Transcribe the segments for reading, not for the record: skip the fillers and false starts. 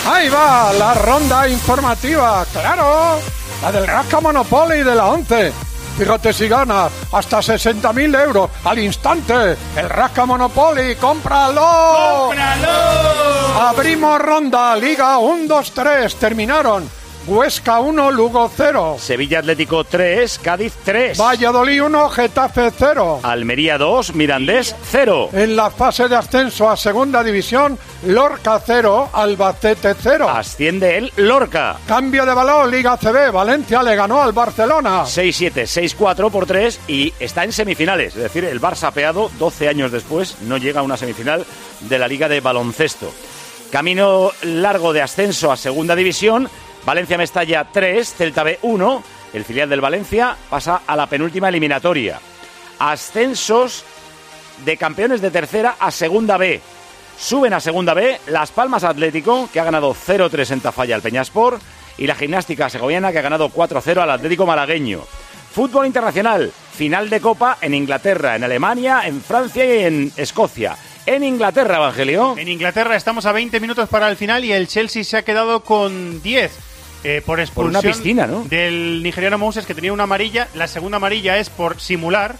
Ahí va la ronda informativa, claro, la del Rasca Monopoly de la 11. Fíjate si ganas hasta 60.000 euros al instante. El Rasca Monopoly, ¡cómpralo! ¡Cómpralo! Abrimos ronda, Liga 1, 2, 3, terminaron. Huesca 1, Lugo 0. Sevilla Atlético 3, Cádiz 3. Valladolid 1, Getafe 0. Almería 2, Mirandés 0. En la fase de ascenso a segunda división, Lorca 0, Albacete 0. Asciende el Lorca. Cambio de balón, Liga CB, Valencia le ganó al Barcelona. 6-7, 6-4 por 3 y está en semifinales. Es decir, el Barça apeado 12 años después no llega a una semifinal de la Liga de Baloncesto. Camino largo de ascenso a segunda división. Valencia-Mestalla 3, Celta B 1. El filial del Valencia pasa a la penúltima eliminatoria. Ascensos de campeones de tercera a segunda B. Suben a segunda B Las Palmas Atlético, que ha ganado 0-3 en Tafalla al Peñaspor, y la Gimnástica Segoviana, que ha ganado 4-0 al Atlético Malagueño. Fútbol internacional, final de Copa en Inglaterra, en Alemania, en Francia y en Escocia. En Inglaterra, Evangelio. En Inglaterra estamos a 20 minutos para el final y el Chelsea se ha quedado con 10 por expulsión por una piscina, ¿no? Del nigeriano Moses, que tenía una amarilla. La segunda amarilla es por simular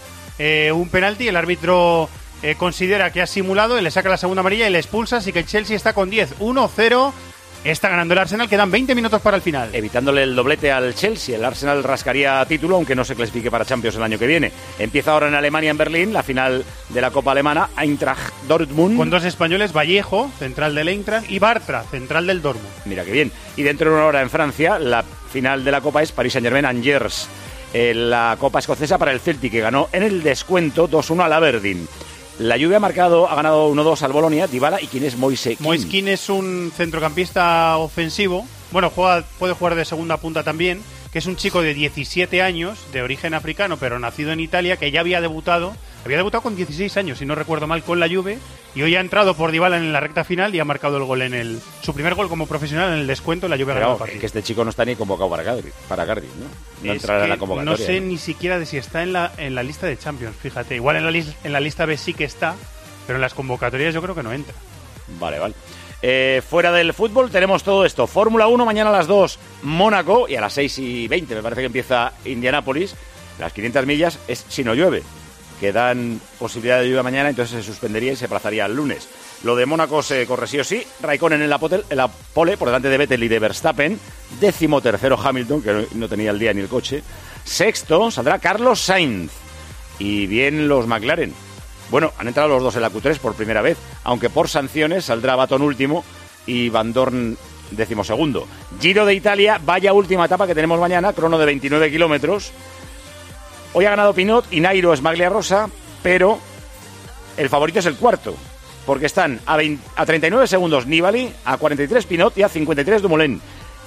un penalti. El árbitro considera que ha simulado y le saca la segunda amarilla y le expulsa, así que el Chelsea está con 10, 1-0. Está ganando el Arsenal, quedan 20 minutos para el final. Evitándole el doblete al Chelsea, el Arsenal rascaría título, aunque no se clasifique para Champions el año que viene. Empieza ahora en Alemania, en Berlín, la final de la Copa Alemana, Eintracht Dortmund. Con dos españoles, Vallejo, central del Eintracht, y Bartra, central del Dortmund. Mira qué bien. Y dentro de una hora en Francia, la final de la Copa es Paris Saint-Germain-Angers. La Copa escocesa para el Celtic, que ganó en el descuento 2-1 al Aberdeen. La Juve ha ganado 1-2 al Bolonia, Dybala. ¿Y quién es Moise Kean? Moise Kean es un centrocampista ofensivo. Bueno, puede jugar de segunda punta también, que es un chico de 17 años, de origen africano, pero nacido en Italia, que ya había debutado con 16 años, si no recuerdo mal, con la Juve, y hoy ha entrado por Dybala en la recta final y ha marcado el gol su primer gol como profesional en el descuento. La Juve ha ganado el partido. Es que este chico no está ni convocado para Cardiff, ¿no? No entrará en la convocatoria. No sé ni siquiera de si está en la lista de Champions, fíjate. Igual en la lista B sí que está, pero en las convocatorias yo creo que no entra. Vale. Fuera del fútbol tenemos todo esto. Fórmula 1 mañana a las 2, Mónaco, y a las 6:20 me parece que empieza Indianápolis. Las 500 millas es si no llueve, que dan posibilidad de lluvia mañana, entonces se suspendería y se aplazaría al lunes. Lo de Mónaco se corre sí o sí. Raikkonen en la pole, por delante de Vettel y de Verstappen. 13º Hamilton, que no tenía el día ni el coche. Sexto saldrá Carlos Sainz. Y bien los McLaren. Bueno, han entrado los dos en la Q3 por primera vez, aunque por sanciones saldrá Baton último y Van Dorn 12º. Giro de Italia, vaya última etapa que tenemos mañana, crono de 29 kilómetros. Hoy ha ganado Pinot y Nairo Esmagliarosa, pero el favorito es el cuarto, porque están a 39 segundos Nibali, a 43 Pinot y a 53 Dumoulin.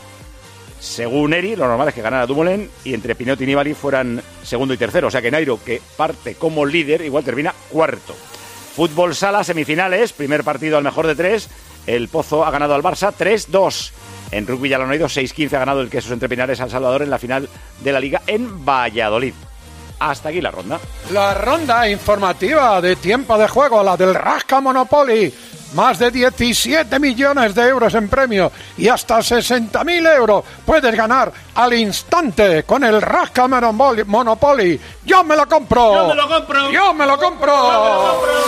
Según Eri, lo normal es que ganara Dumoulin y entre Pinot y Nibali fueran segundo y tercero. O sea que Nairo, que parte como líder, igual termina cuarto. Fútbol sala, semifinales, primer partido al mejor de 3. El Pozo ha ganado al Barça 3-2. En rugby ya lo han oído, 6-15 ha ganado el Quesos Entre Pinares a El Salvador en la final de la Liga en Valladolid. Hasta aquí la ronda. La ronda informativa de tiempo de juego, la del Rasca Monopoly. Más de 17 millones de euros en premio y hasta 60.000 euros puedes ganar al instante con el Rasca Monopoly. ¡Yo me lo compro! ¡Yo me lo compro! ¡Yo me lo compro! ¡Yo me lo compro!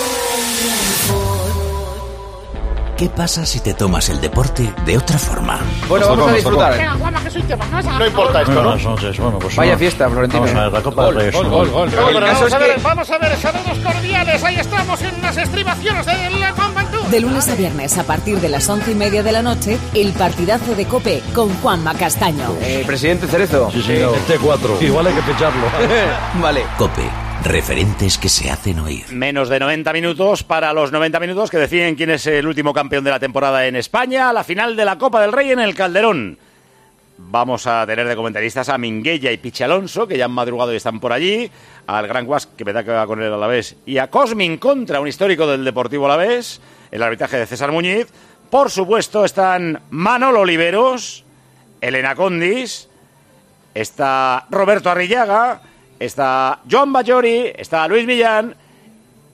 ¿Qué pasa si te tomas el deporte de otra forma? Bueno, vamos a disfrutar. No importa esto, ¿no? Buenas noches, bueno, pues Vaya fiesta, Florentino. Vamos a ver, la Copa del Rey. Gol. Vamos a ver, saludos cordiales. Ahí estamos en unas estribaciones de la Conventú. De lunes a viernes, a partir de las 11:30 de la noche, el partidazo de COPE con Juanma Castaño. Presidente Cerezo. Sí, señor. El T4. Igual hay que ficharlo. Vale. COPE. Referentes que se hacen oír. Menos de 90 minutos para los 90 minutos que deciden quién es el último campeón de la temporada en España. La final de la Copa del Rey en el Calderón. Vamos a tener de comentaristas a Minguella y Pichi Alonso, que ya han madrugado y están por allí. Al Gran Guas, que me da que va con el Alavés. Y a Cosmin Contra, un histórico del Deportivo Alavés. El arbitraje de César Muñiz. Por supuesto están Manolo Oliveros, Elena Condis, está Roberto Arrillaga, está Joan Bajori, está Luis Millán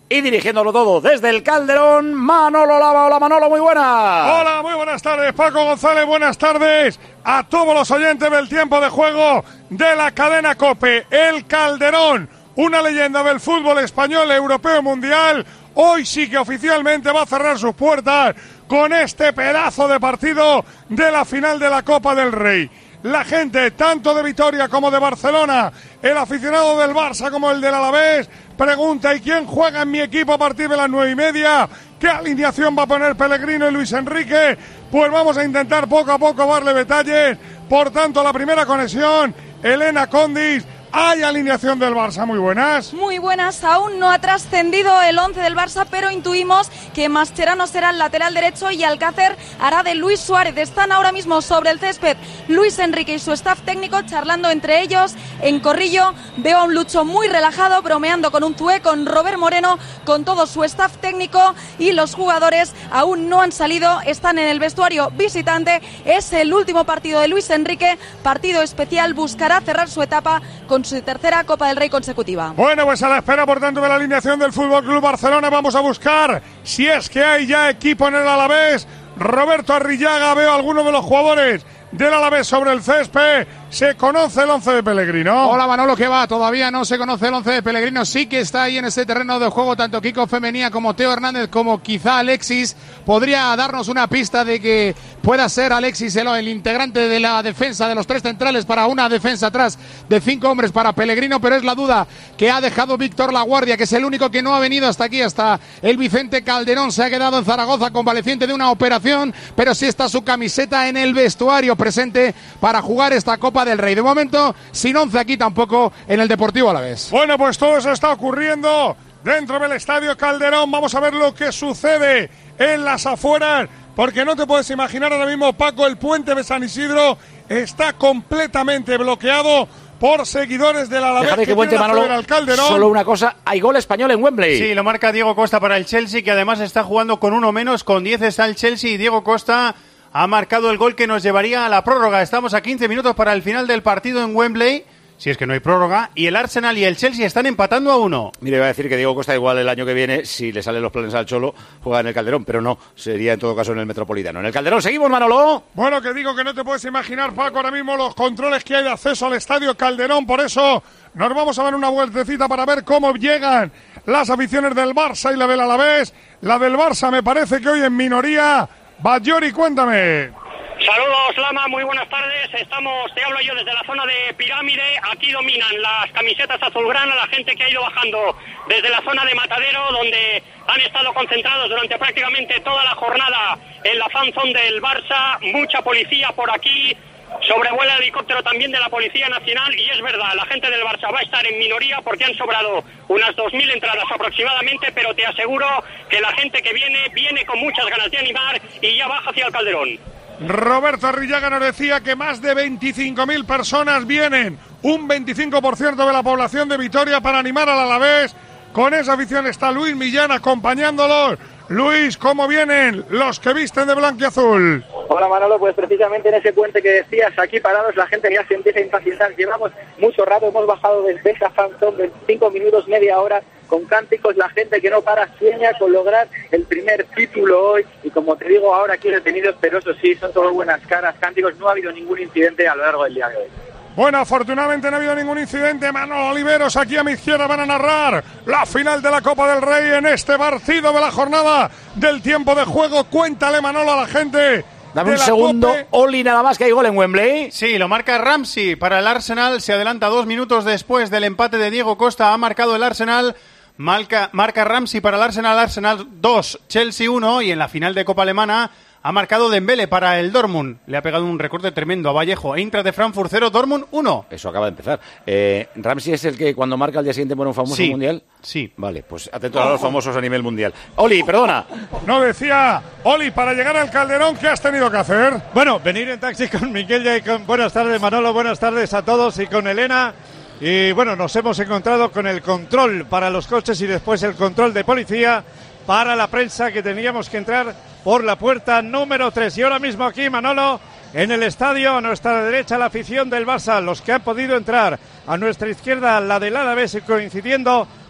y dirigiéndolo todo desde el Calderón, Manolo Lama. Hola Manolo, muy buenas. Hola, muy buenas tardes, Paco González, buenas tardes a todos los oyentes del tiempo de juego de la cadena COPE. El Calderón, una leyenda del fútbol español, europeo y mundial, hoy sí que oficialmente va a cerrar sus puertas con este pedazo de partido de la final de la Copa del Rey. La gente, tanto de Vitoria como de Barcelona, el aficionado del Barça como el del Alavés, pregunta: ¿y quién juega en mi equipo a partir de las 9:30? ¿Qué alineación va a poner Pellegrino y Luis Enrique? Pues vamos a intentar poco a poco darle detalles. Por tanto, la primera conexión, Elena Condis. Hay alineación del Barça, muy buenas. Muy buenas, aún no ha trascendido el 11 del Barça, pero intuimos que Mascherano será el lateral derecho y Alcácer hará de Luis Suárez. Están ahora mismo sobre el césped Luis Enrique y su staff técnico charlando entre ellos. En corrillo veo a un Lucho muy relajado, bromeando con un Tué, con Robert Moreno, con todo su staff técnico, y los jugadores aún no han salido, están en el vestuario visitante. Es el último partido de Luis Enrique, partido especial, buscará cerrar su etapa con su tercera Copa del Rey consecutiva. Bueno, pues a la espera, por tanto, de la alineación del Fútbol Club Barcelona, vamos a buscar si es que hay ya equipo en el Alavés. Roberto Arrillaga, veo a algunos de los jugadores del Alavés sobre el césped. ¿Se conoce el 11 de Pellegrino? Hola Manolo, ¿qué va? Todavía no se conoce el 11 de Pellegrino. Sí que está ahí en este terreno de juego tanto Kiko Femenía como Teo Hernández, como quizá Alexis. Podría darnos una pista de que pueda ser Alexis el integrante de la defensa de los tres centrales para una defensa atrás de 5 hombres para Pellegrino, pero es la duda que ha dejado Víctor Laguardia, que es el único que no ha venido hasta aquí, hasta el Vicente Calderón. Se ha quedado en Zaragoza convaleciente de una operación, pero sí está su camiseta en el vestuario presente para jugar esta Copa del Rey. De momento, sin 11 aquí tampoco en el Deportivo Alavés. Bueno, pues todo eso está ocurriendo dentro del Estadio Calderón. Vamos a ver lo que sucede en las afueras, porque no te puedes imaginar ahora mismo, Paco, el puente de San Isidro está completamente bloqueado por seguidores del Alavés. Déjame que cuente, Manolo, solo una cosa: hay gol español en Wembley. Sí, lo marca Diego Costa para el Chelsea, que además está jugando con uno menos, con 10 está el Chelsea, y Diego Costa ha marcado el gol que nos llevaría a la prórroga. Estamos a 15 minutos para el final del partido en Wembley, si es que no hay prórroga, y el Arsenal y el Chelsea están empatando a 1. Mire, iba a decir que Diego Costa igual el año que viene, si le salen los planes al Cholo, juega en el Calderón, pero no, sería en todo caso en el Metropolitano. En el Calderón seguimos, Manolo. Bueno, que digo que no te puedes imaginar, Paco, ahora mismo los controles que hay de acceso al Estadio Calderón, por eso nos vamos a dar una vueltecita para ver cómo llegan las aficiones del Barça y la del Alavés. La del Barça me parece que hoy en minoría. Bayori, cuéntame. Saludos, Lama, muy buenas tardes. Te hablo yo desde la zona de Pirámide. Aquí dominan las camisetas azulgrana, la gente que ha ido bajando desde la zona de Matadero, donde han estado concentrados durante prácticamente toda la jornada en la fan zone del Barça. Mucha policía por aquí. Sobrevuela el helicóptero también de la Policía Nacional, y es verdad, la gente del Barça va a estar en minoría porque han sobrado unas 2.000 entradas aproximadamente, pero te aseguro que la gente que viene con muchas ganas de animar y ya baja hacia el Calderón. Roberto Arrillaga nos decía que más de 25.000 personas vienen, un 25% de la población de Vitoria, para animar al Alavés. Con esa afición está Luis Millán acompañándolos. Luis, ¿cómo vienen los que visten de blanco y azul? Hola Manolo, pues precisamente en ese puente que decías, aquí parados, la gente ya se empieza a impacientar. Llevamos mucho rato, hemos bajado desde esa fanzone, 25 minutos, media hora, con cánticos, la gente que no para sueña con lograr el primer título hoy. Y como te digo, ahora aquí detenidos, pero eso sí, son todo buenas caras, cánticos. No ha habido ningún incidente a lo largo del día de hoy. Bueno, afortunadamente no ha habido ningún incidente. Manolo Oliveros aquí a mi izquierda van a narrar la final de la Copa del Rey en este partido de la jornada del tiempo de juego. Cuéntale, Manolo, a la gente. Dame un segundo, Oli, nada más, que hay gol en Wembley. Sí, lo marca Ramsey para el Arsenal. Se adelanta 2 minutos después del empate de Diego Costa. Ha marcado el Arsenal. Marca Ramsey para el Arsenal 2, Chelsea 1. Y en la final de Copa Alemana ha marcado Dembélé para el Dortmund. Le ha pegado un recorte tremendo a Vallejo. Eintracht de Frankfurt 0, Dortmund 1. Eso acaba de empezar. ¿Ramsey es el que cuando marca al día siguiente pone un famoso mundial? Sí. Vale, pues atentos a los famosos a nivel mundial. Oli, perdona. No, decía Oli, para llegar al Calderón, ¿qué has tenido que hacer? Bueno, venir en taxi con Miguel y con... Buenas tardes, Manolo, buenas tardes a todos, y con Elena. Y bueno, nos hemos encontrado con el control para los coches y después el control de policía para la prensa, que teníamos que entrar por la puerta número 3. Y ahora mismo aquí, Manolo, en el estadio, a nuestra derecha la afición del Barça, los que han podido entrar, a nuestra izquierda la del Alavés, coincidiendo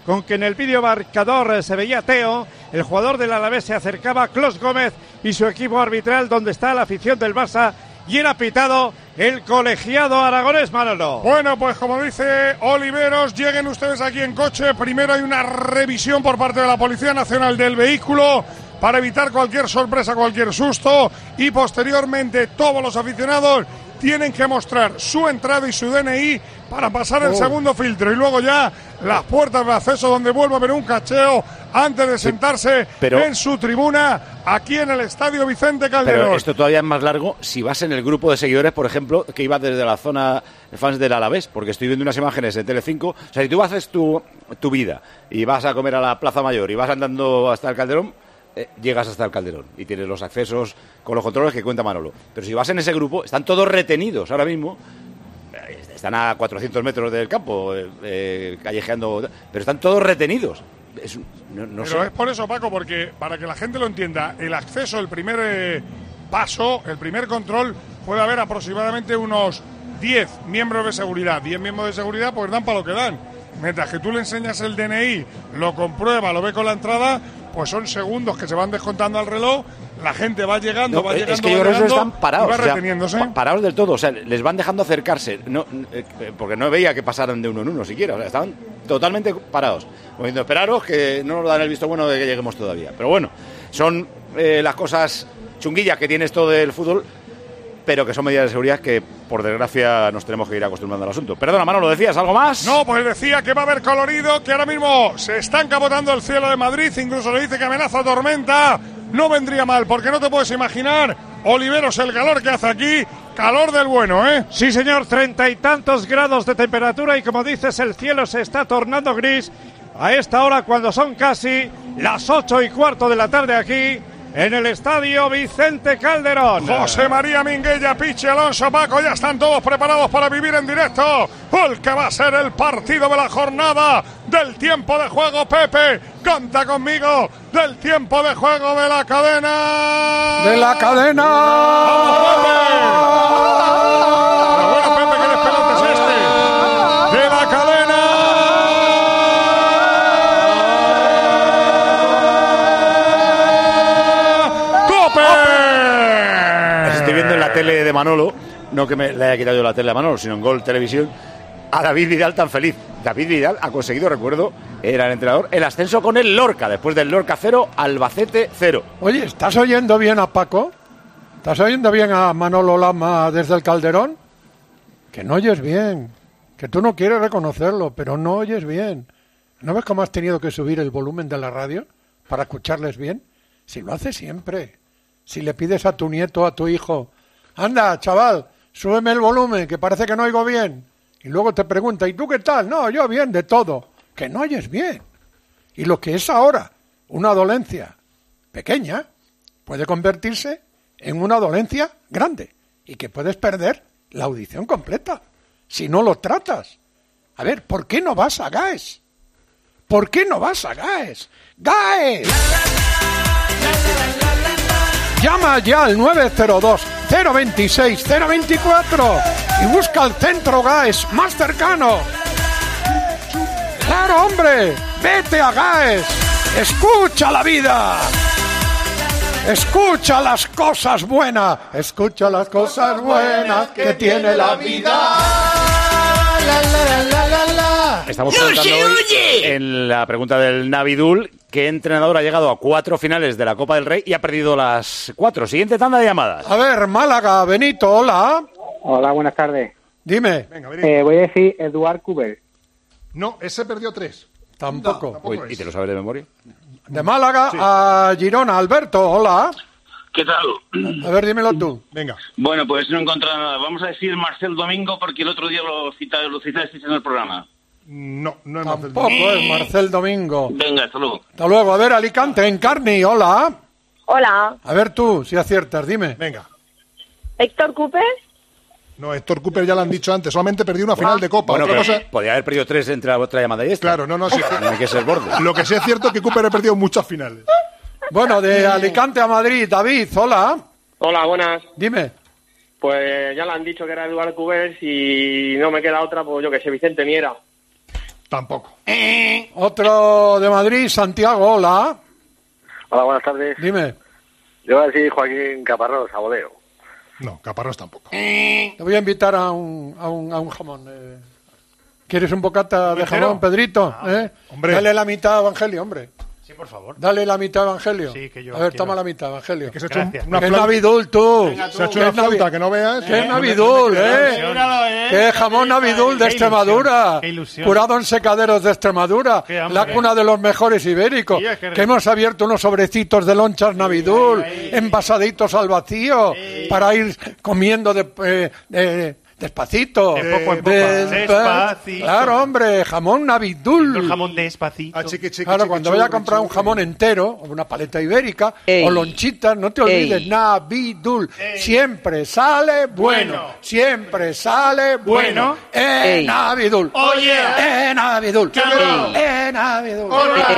con que en el vídeo marcador se veía Teo, el jugador del Alavés se acercaba a Clos Gómez y su equipo arbitral, donde está la afición del Barça, y era pitado el colegiado aragonés, Manolo. Bueno, pues como dice Oliveros, lleguen ustedes aquí en coche. Primero hay una revisión por parte de la Policía Nacional del vehículo para evitar cualquier sorpresa, cualquier susto, y posteriormente todos los aficionados tienen que mostrar su entrada y su DNI para pasar el segundo filtro, y luego ya las puertas de acceso, donde vuelve a haber un cacheo antes de sentarse en su tribuna aquí en el Estadio Vicente Calderón. Pero esto todavía es más largo si vas en el grupo de seguidores, por ejemplo, que iba desde la zona de fans del Alavés, porque estoy viendo unas imágenes en Telecinco. O sea, si tú haces tu vida y vas a comer a la Plaza Mayor y vas andando hasta el Calderón, llegas hasta el Calderón y tienes los accesos con los controles que cuenta Manolo. Pero si vas en ese grupo, están todos retenidos ahora mismo. Están a 400 metros del campo, callejeando, pero están todos retenidos. No pero sé. es por eso, Paco, porque para que la gente lo entienda, el acceso, el primer paso, el primer control, puede haber aproximadamente unos 10 miembros de seguridad. 10 miembros de seguridad pues dan para lo que dan. Mientras que tú le enseñas el DNI, lo comprueba, lo ve con la entrada, pues son segundos que se van descontando al reloj, la gente va llegando, es que yo creo que están parados, y va reteniéndose. Parados del todo, o sea, les van dejando acercarse, porque no veía que pasaran de uno en uno siquiera, o sea, estaban totalmente parados, como diciendo, esperaros que no nos dan el visto bueno de que lleguemos todavía. Pero bueno, son las cosas chunguillas que tiene esto del fútbol, pero que son medidas de seguridad que, por desgracia, nos tenemos que ir acostumbrando al asunto. Perdona, Manolo, ¿decías algo más? No, pues decía que va a haber colorido, que ahora mismo se está encapotando el cielo de Madrid, incluso le dice que amenaza tormenta. No vendría mal, porque no te puedes imaginar, Oliveros, el calor que hace aquí, calor del bueno, ¿eh? Sí, señor, 30 y tantos grados de temperatura, y como dices, el cielo se está tornando gris a esta hora, cuando son casi las 8:15 de la tarde aquí en el Estadio Vicente Calderón. José María Minguella, Pichi, Alonso, Paco, ya están todos preparados para vivir en directo el que va a ser el partido de la jornada del tiempo de juego. Pepe, canta conmigo, del tiempo de juego de la cadena. ¡De la cadena! ¡Vamos, Pepe! Pero bueno, Pepe, ¿qué despelote es este? ¡De la cadena! Estoy viendo en la tele de Manolo, no que me le haya quitado yo la tele a Manolo, sino en Gol Televisión, a David Vidal tan feliz. David Vidal ha conseguido, recuerdo, era el entrenador, el ascenso con el Lorca, después del Lorca 0, Albacete 0. Oye, ¿estás oyendo bien a Paco? ¿Estás oyendo bien a Manolo Lama desde el Calderón? Que no oyes bien, que tú no quieres reconocerlo, pero no oyes bien. ¿No ves cómo has tenido que subir el volumen de la radio para escucharles bien? Si lo haces siempre. Si le pides a tu nieto, a tu hijo, anda, chaval, súbeme el volumen, que parece que no oigo bien. Y luego te pregunta, ¿y tú qué tal? No, yo bien, de todo. Que no oyes bien. Y lo que es ahora una dolencia pequeña puede convertirse en una dolencia grande y que puedes perder la audición completa si no lo tratas. A ver, ¿por qué no vas a GAES? ¿Por qué no vas a GAES? ¡GAES! Llama ya al 902-026-024 y busca el centro GAES más cercano. ¡Claro, hombre! ¡Vete a GAES! ¡Escucha la vida! ¡Escucha las cosas buenas! ¡Escucha las cosas buenas que tiene la vida! Estamos preguntando hoy en la pregunta del Navidul qué entrenador ha llegado a 4 finales de la Copa del Rey y ha perdido las 4. Siguiente tanda de llamadas. A ver, Málaga, Benito, hola. Hola, buenas tardes. Dime. Venga, Benito. Voy a decir Eduard Couber. No, ese perdió 3. Tampoco. Uy, ¿y te lo sabes de memoria? De Málaga a Girona, Alberto, hola. ¿Qué tal? A ver, dímelo tú. Venga. Bueno, pues no he encontrado nada. Vamos a decir Marcel Domingo porque el otro día lo citasteis en el programa. No es Marcel Tampoco Domingo. es Marcel Domingo. Venga, hasta luego. Hasta luego. A ver, Alicante, Encarni, hola. Hola. A ver tú, si aciertas, dime. Venga. ¿Héctor Cooper? No, Héctor Cooper ya lo han dicho antes, solamente perdió una final de Copa. Bueno, Otra pero cosa... podía haber perdido 3 entre la otra llamada y esta. Claro, no, sí. No hay que ser borde. Lo que sí es cierto es que Cooper ha perdido muchas finales. Bueno, de Alicante a Madrid, David, hola. Hola, buenas. Dime. Pues ya le han dicho que era Eduard Couber y no me queda otra, pues yo que sé, Vicente Miera. Tampoco. Otro de Madrid, Santiago, hola. Hola, buenas tardes. Dime. Yo voy a decir Joaquín Caparrós, a voleo. No, Caparrós tampoco. Te voy a invitar a un jamón. ¿Quieres un bocata de jamón, Pedrito? Hombre. Dale la mitad a Evangelio, hombre. Sí, por favor. Dale la mitad a Evangelio. Sí, que yo a ver, quiero. toma la mitad, Evangelio. Que se ha hecho Gracias. una Que es flauta. Navidul, tú. Venga, tú. Se ha hecho una flauta, que no veas. Que es Navidul, Que es jamón Navidul de Qué Extremadura. ilusión, qué ilusión. Curado en secaderos de Extremadura. Qué hambre. La cuna de los mejores ibéricos. Sí, es que- Que hemos abierto unos sobrecitos de lonchas Navidul, envasaditos al vacío, para ir comiendo despacito. De poco en poco. Despacito. Claro, hombre, jamón Navidul. El jamón despacito. Claro, cuando vaya a comprar un jamón entero, o una paleta ibérica, o lonchitas, no te olvides, Navidul. Siempre sale bueno. Siempre sale bueno. Navidul. Navidul. Navidul.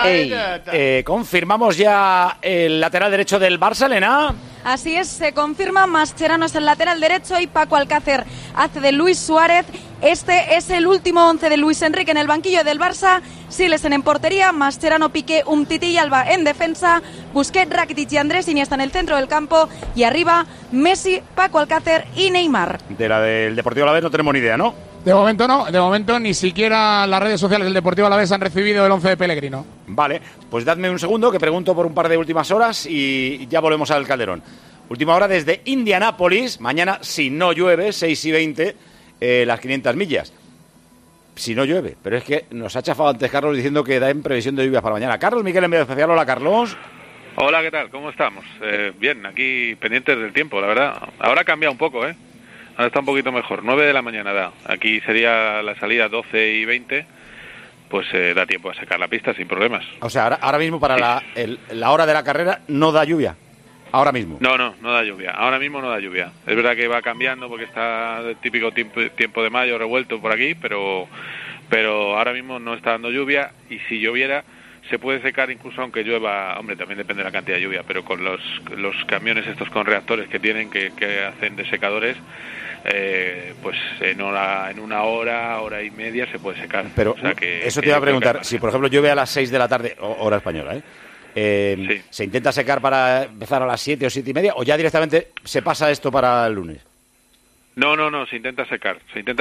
Confirmamos ya el lateral derecho del Barça, Elena. Así es, se confirma, Mascherano es el lateral derecho y Paco Alcácer hace de Luis Suárez. Este es el último 11 de Luis Enrique en el banquillo del Barça. Silesen en portería, Mascherano, Piqué, Umtiti y Alba en defensa, Busquets, Rakitic y Andrés Iniesta en el centro del campo y arriba Messi, Paco Alcácer y Neymar. De la del Deportivo Alavés no tenemos ni idea, ¿no? De momento no, de momento ni siquiera las redes sociales del Deportivo Alavés han recibido el 11 de Pellegrino. Vale, pues dadme un segundo que pregunto por un par de últimas horas y ya volvemos al Calderón. Última hora desde Indianápolis, mañana si no llueve, 6:20, las 500 millas. Si no llueve, pero es que nos ha chafado antes Carlos diciendo que da en previsión de lluvias para mañana. Carlos Miguel en medio especial, hola Carlos. Hola, ¿qué tal? ¿Cómo estamos? Bien, aquí pendientes del tiempo, la verdad. Ahora cambia un poco, Ahora está un poquito mejor. 9 de la mañana da. Aquí sería la salida 12:20. Pues da tiempo a secar la pista sin problemas. O sea, ahora mismo para la hora de la carrera no da lluvia. Ahora mismo. No da lluvia. Ahora mismo no da lluvia. Es verdad que va cambiando porque está el típico tiempo de mayo revuelto por aquí, pero ahora mismo no está dando lluvia y si lloviera se puede secar incluso aunque llueva. Hombre, también depende de la cantidad de lluvia, pero con los camiones estos con reactores que tienen que hacen de secadores, pues en una hora y media se puede secar. Pero o sea que, eso te iba a preguntar, si por ejemplo llueve a las 6 de la tarde, hora española, sí. ¿Se intenta secar para empezar a las 7 o 7:30 o ya directamente se pasa esto para el lunes? No, se intenta secar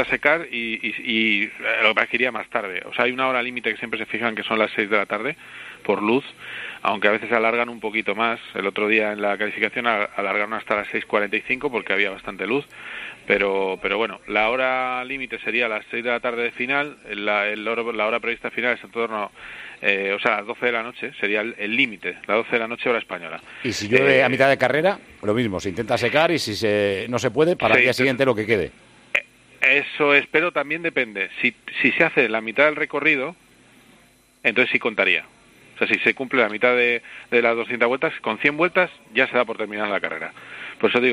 y lo que iría más tarde. O sea, hay una hora límite que siempre se fijan que son las 6 de la tarde por luz, aunque a veces se alargan un poquito más. El otro día en la calificación alargaron hasta las 6:45 porque había bastante luz, pero bueno, la hora límite sería las 6 de la tarde de final, la hora prevista final es en torno o sea, a las 12 de la noche sería el límite, las 12 de la noche hora española. Y si llueve a mitad de carrera, lo mismo, se intenta secar y si no se puede, para el día siguiente lo que quede. Eso es, pero también depende. Si se hace la mitad del recorrido, entonces sí contaría. O sea, si se cumple la mitad de las 200 vueltas, con 100 vueltas ya se da por terminada la carrera. Por eso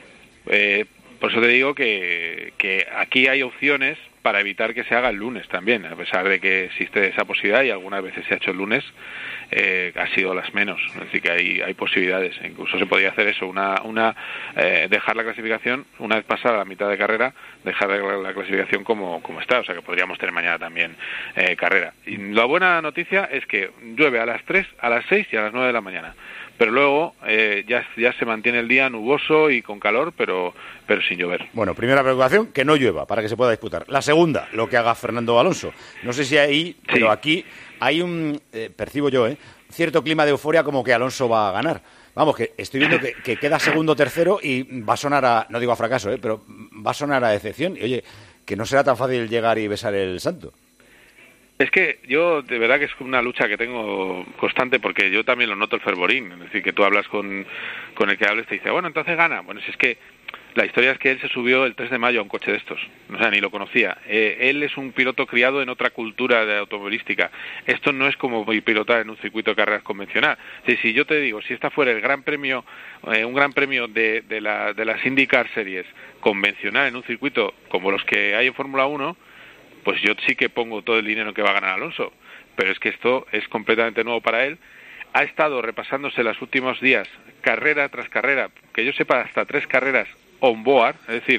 te digo que aquí hay opciones para evitar que se haga el lunes también, a pesar de que existe esa posibilidad y algunas veces se ha hecho el lunes, ha sido las menos, es decir que hay posibilidades, incluso se podría hacer eso, dejar la clasificación, una vez pasada la mitad de carrera, dejar la clasificación como está, o sea que podríamos tener mañana también carrera. Y la buena noticia es que llueve a las 3, a las 6 y a las 9 de la mañana. Pero luego ya se mantiene el día nuboso y con calor, pero sin llover. Bueno, primera preocupación, que no llueva para que se pueda disputar. La segunda, lo que haga Fernando Alonso. No sé si pero aquí hay percibo yo, cierto clima de euforia como que Alonso va a ganar. Vamos, que estoy viendo que queda segundo, tercero y va a sonar no digo a fracaso, pero va a sonar a decepción. Y oye, que no será tan fácil llegar y besar el santo. Es que yo, de verdad que es una lucha que tengo constante porque yo también lo noto el fervorín. Es decir, que tú hablas con el que hables y te dice, bueno, entonces gana. Bueno, si es que la historia es que él se subió el 3 de mayo a un coche de estos. O sea, ni lo conocía. Él es un piloto criado en otra cultura de automovilística. Esto no es como pilotar en un circuito de carreras convencional. Si yo te digo, si esta fuera el gran premio, un gran premio de las IndyCar Series convencional en un circuito como los que hay en Fórmula 1, pues yo sí que pongo todo el dinero que va a ganar Alonso, pero es que esto es completamente nuevo para él. Ha estado repasándose los últimos días, carrera tras carrera, que yo sepa hasta 3 carreras on board, es decir,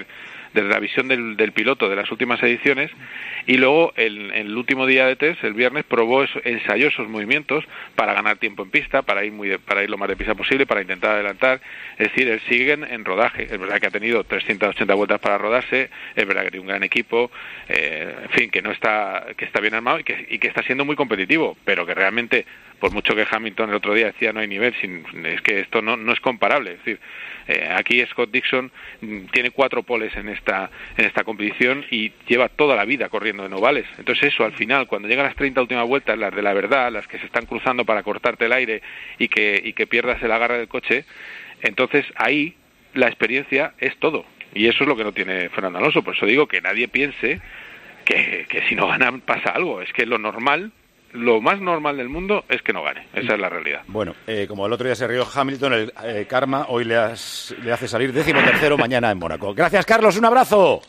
la visión del piloto de las últimas ediciones, y luego el último día de test, el viernes, ensayó esos movimientos para ganar tiempo en pista, para ir lo más deprisa posible, para intentar adelantar. Es decir, él sigue en rodaje. Es verdad que ha tenido 380 vueltas para rodarse, es verdad que tiene un gran equipo, en fin, que está bien armado y que está siendo muy competitivo, pero que realmente, por mucho que Hamilton el otro día decía no hay nivel, es que esto no es comparable. Es decir, aquí Scott Dixon tiene 4 poles en esta competición y lleva toda la vida corriendo en ovales. Entonces eso, al final, cuando llegan las 30 últimas vueltas, las de la verdad, las que se están cruzando para cortarte el aire y que pierdas el agarre del coche, entonces ahí la experiencia es todo. Y eso es lo que no tiene Fernando Alonso. Por eso digo que nadie piense que si no ganan pasa algo. Es que lo más normal del mundo es que no gane. Esa es la realidad. Bueno, como el otro día se rió Hamilton, el karma hoy le hace salir 13º mañana en Mónaco. Gracias, Carlos, un abrazo.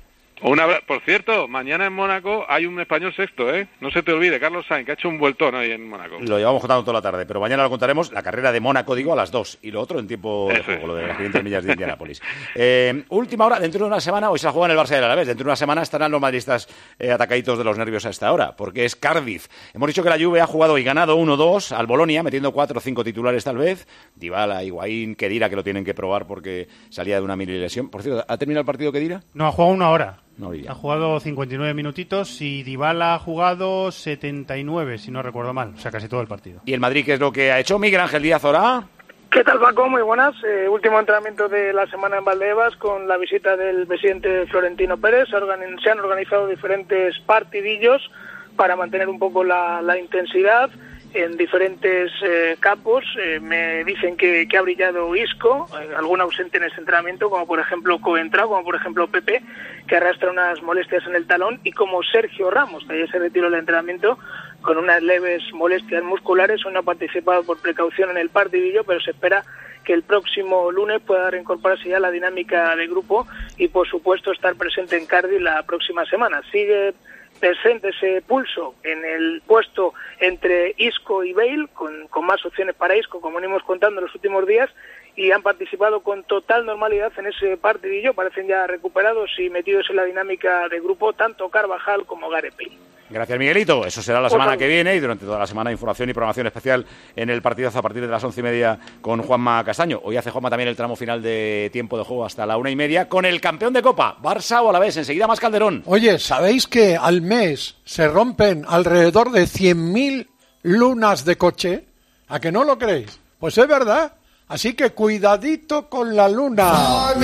Por cierto, mañana en Mónaco hay un español sexto, ¿eh? No se te olvide, Carlos Sainz, que ha hecho un vueltón ahí en Mónaco. Lo llevamos contando toda la tarde, pero mañana lo contaremos. La carrera de Mónaco, digo, a las 2. Y lo otro en tiempo de juego, lo de las 500 millas de Indianápolis. Última hora, dentro de una semana, hoy se la juega en el Barça y el Alavés. Dentro de una semana estarán los madridistas atacaditos de los nervios a esta hora, porque es Cardiff. Hemos dicho que la Juve ha jugado y ganado 1-2 al Bolonia, metiendo 4 o 5 titulares tal vez. Dybala, Higuaín, Khedira, que lo tienen que probar porque salía de una mini lesión. Por cierto, ¿ha terminado el partido Khedira? No, ha jugado 1 hora. No, ha jugado 59 minutitos y Dybala ha jugado 79, si no recuerdo mal. O sea, casi todo el partido. ¿Y el Madrid qué es lo que ha hecho? Miguel Ángel Díaz, ¿ahora? ¿Qué tal, Paco? Muy buenas. Último entrenamiento de la semana en Valdebebas con la visita del presidente Florentino Pérez. Se han organizado diferentes partidillos para mantener un poco la intensidad en diferentes campos. Me dicen que ha brillado Isco, algún ausente en ese entrenamiento, como por ejemplo Coentrao, como por ejemplo Pepe, que arrastra unas molestias en el talón, y como Sergio Ramos, que ayer se retiró del entrenamiento con unas leves molestias musculares. Hoy no ha participado por precaución en el partidillo, pero se espera que el próximo lunes pueda reincorporarse ya a la dinámica de grupo y por supuesto estar presente en Cardiff la próxima semana. Sigue presente ese pulso en el puesto entre Isco y Bale, con más opciones para Isco, como venimos contando en los últimos días, y han participado con total normalidad en ese partidillo. Parecen ya recuperados y metidos en la dinámica de grupo tanto Carvajal como Gareth Bale. Gracias, Miguelito. Eso será la semana que viene, y durante toda la semana información y programación especial en el partidazo a partir de las 11:30 con Juanma Castaño. Hoy hace Juanma también el tramo final de tiempo de juego hasta la 1:30 con el campeón de Copa, Barça o Alavés. Enseguida más Calderón. Oye, ¿sabéis que al mes se rompen alrededor de 100.000 lunas de coche? ¿A que no lo creéis? Pues es verdad. Así que cuidadito con la luna.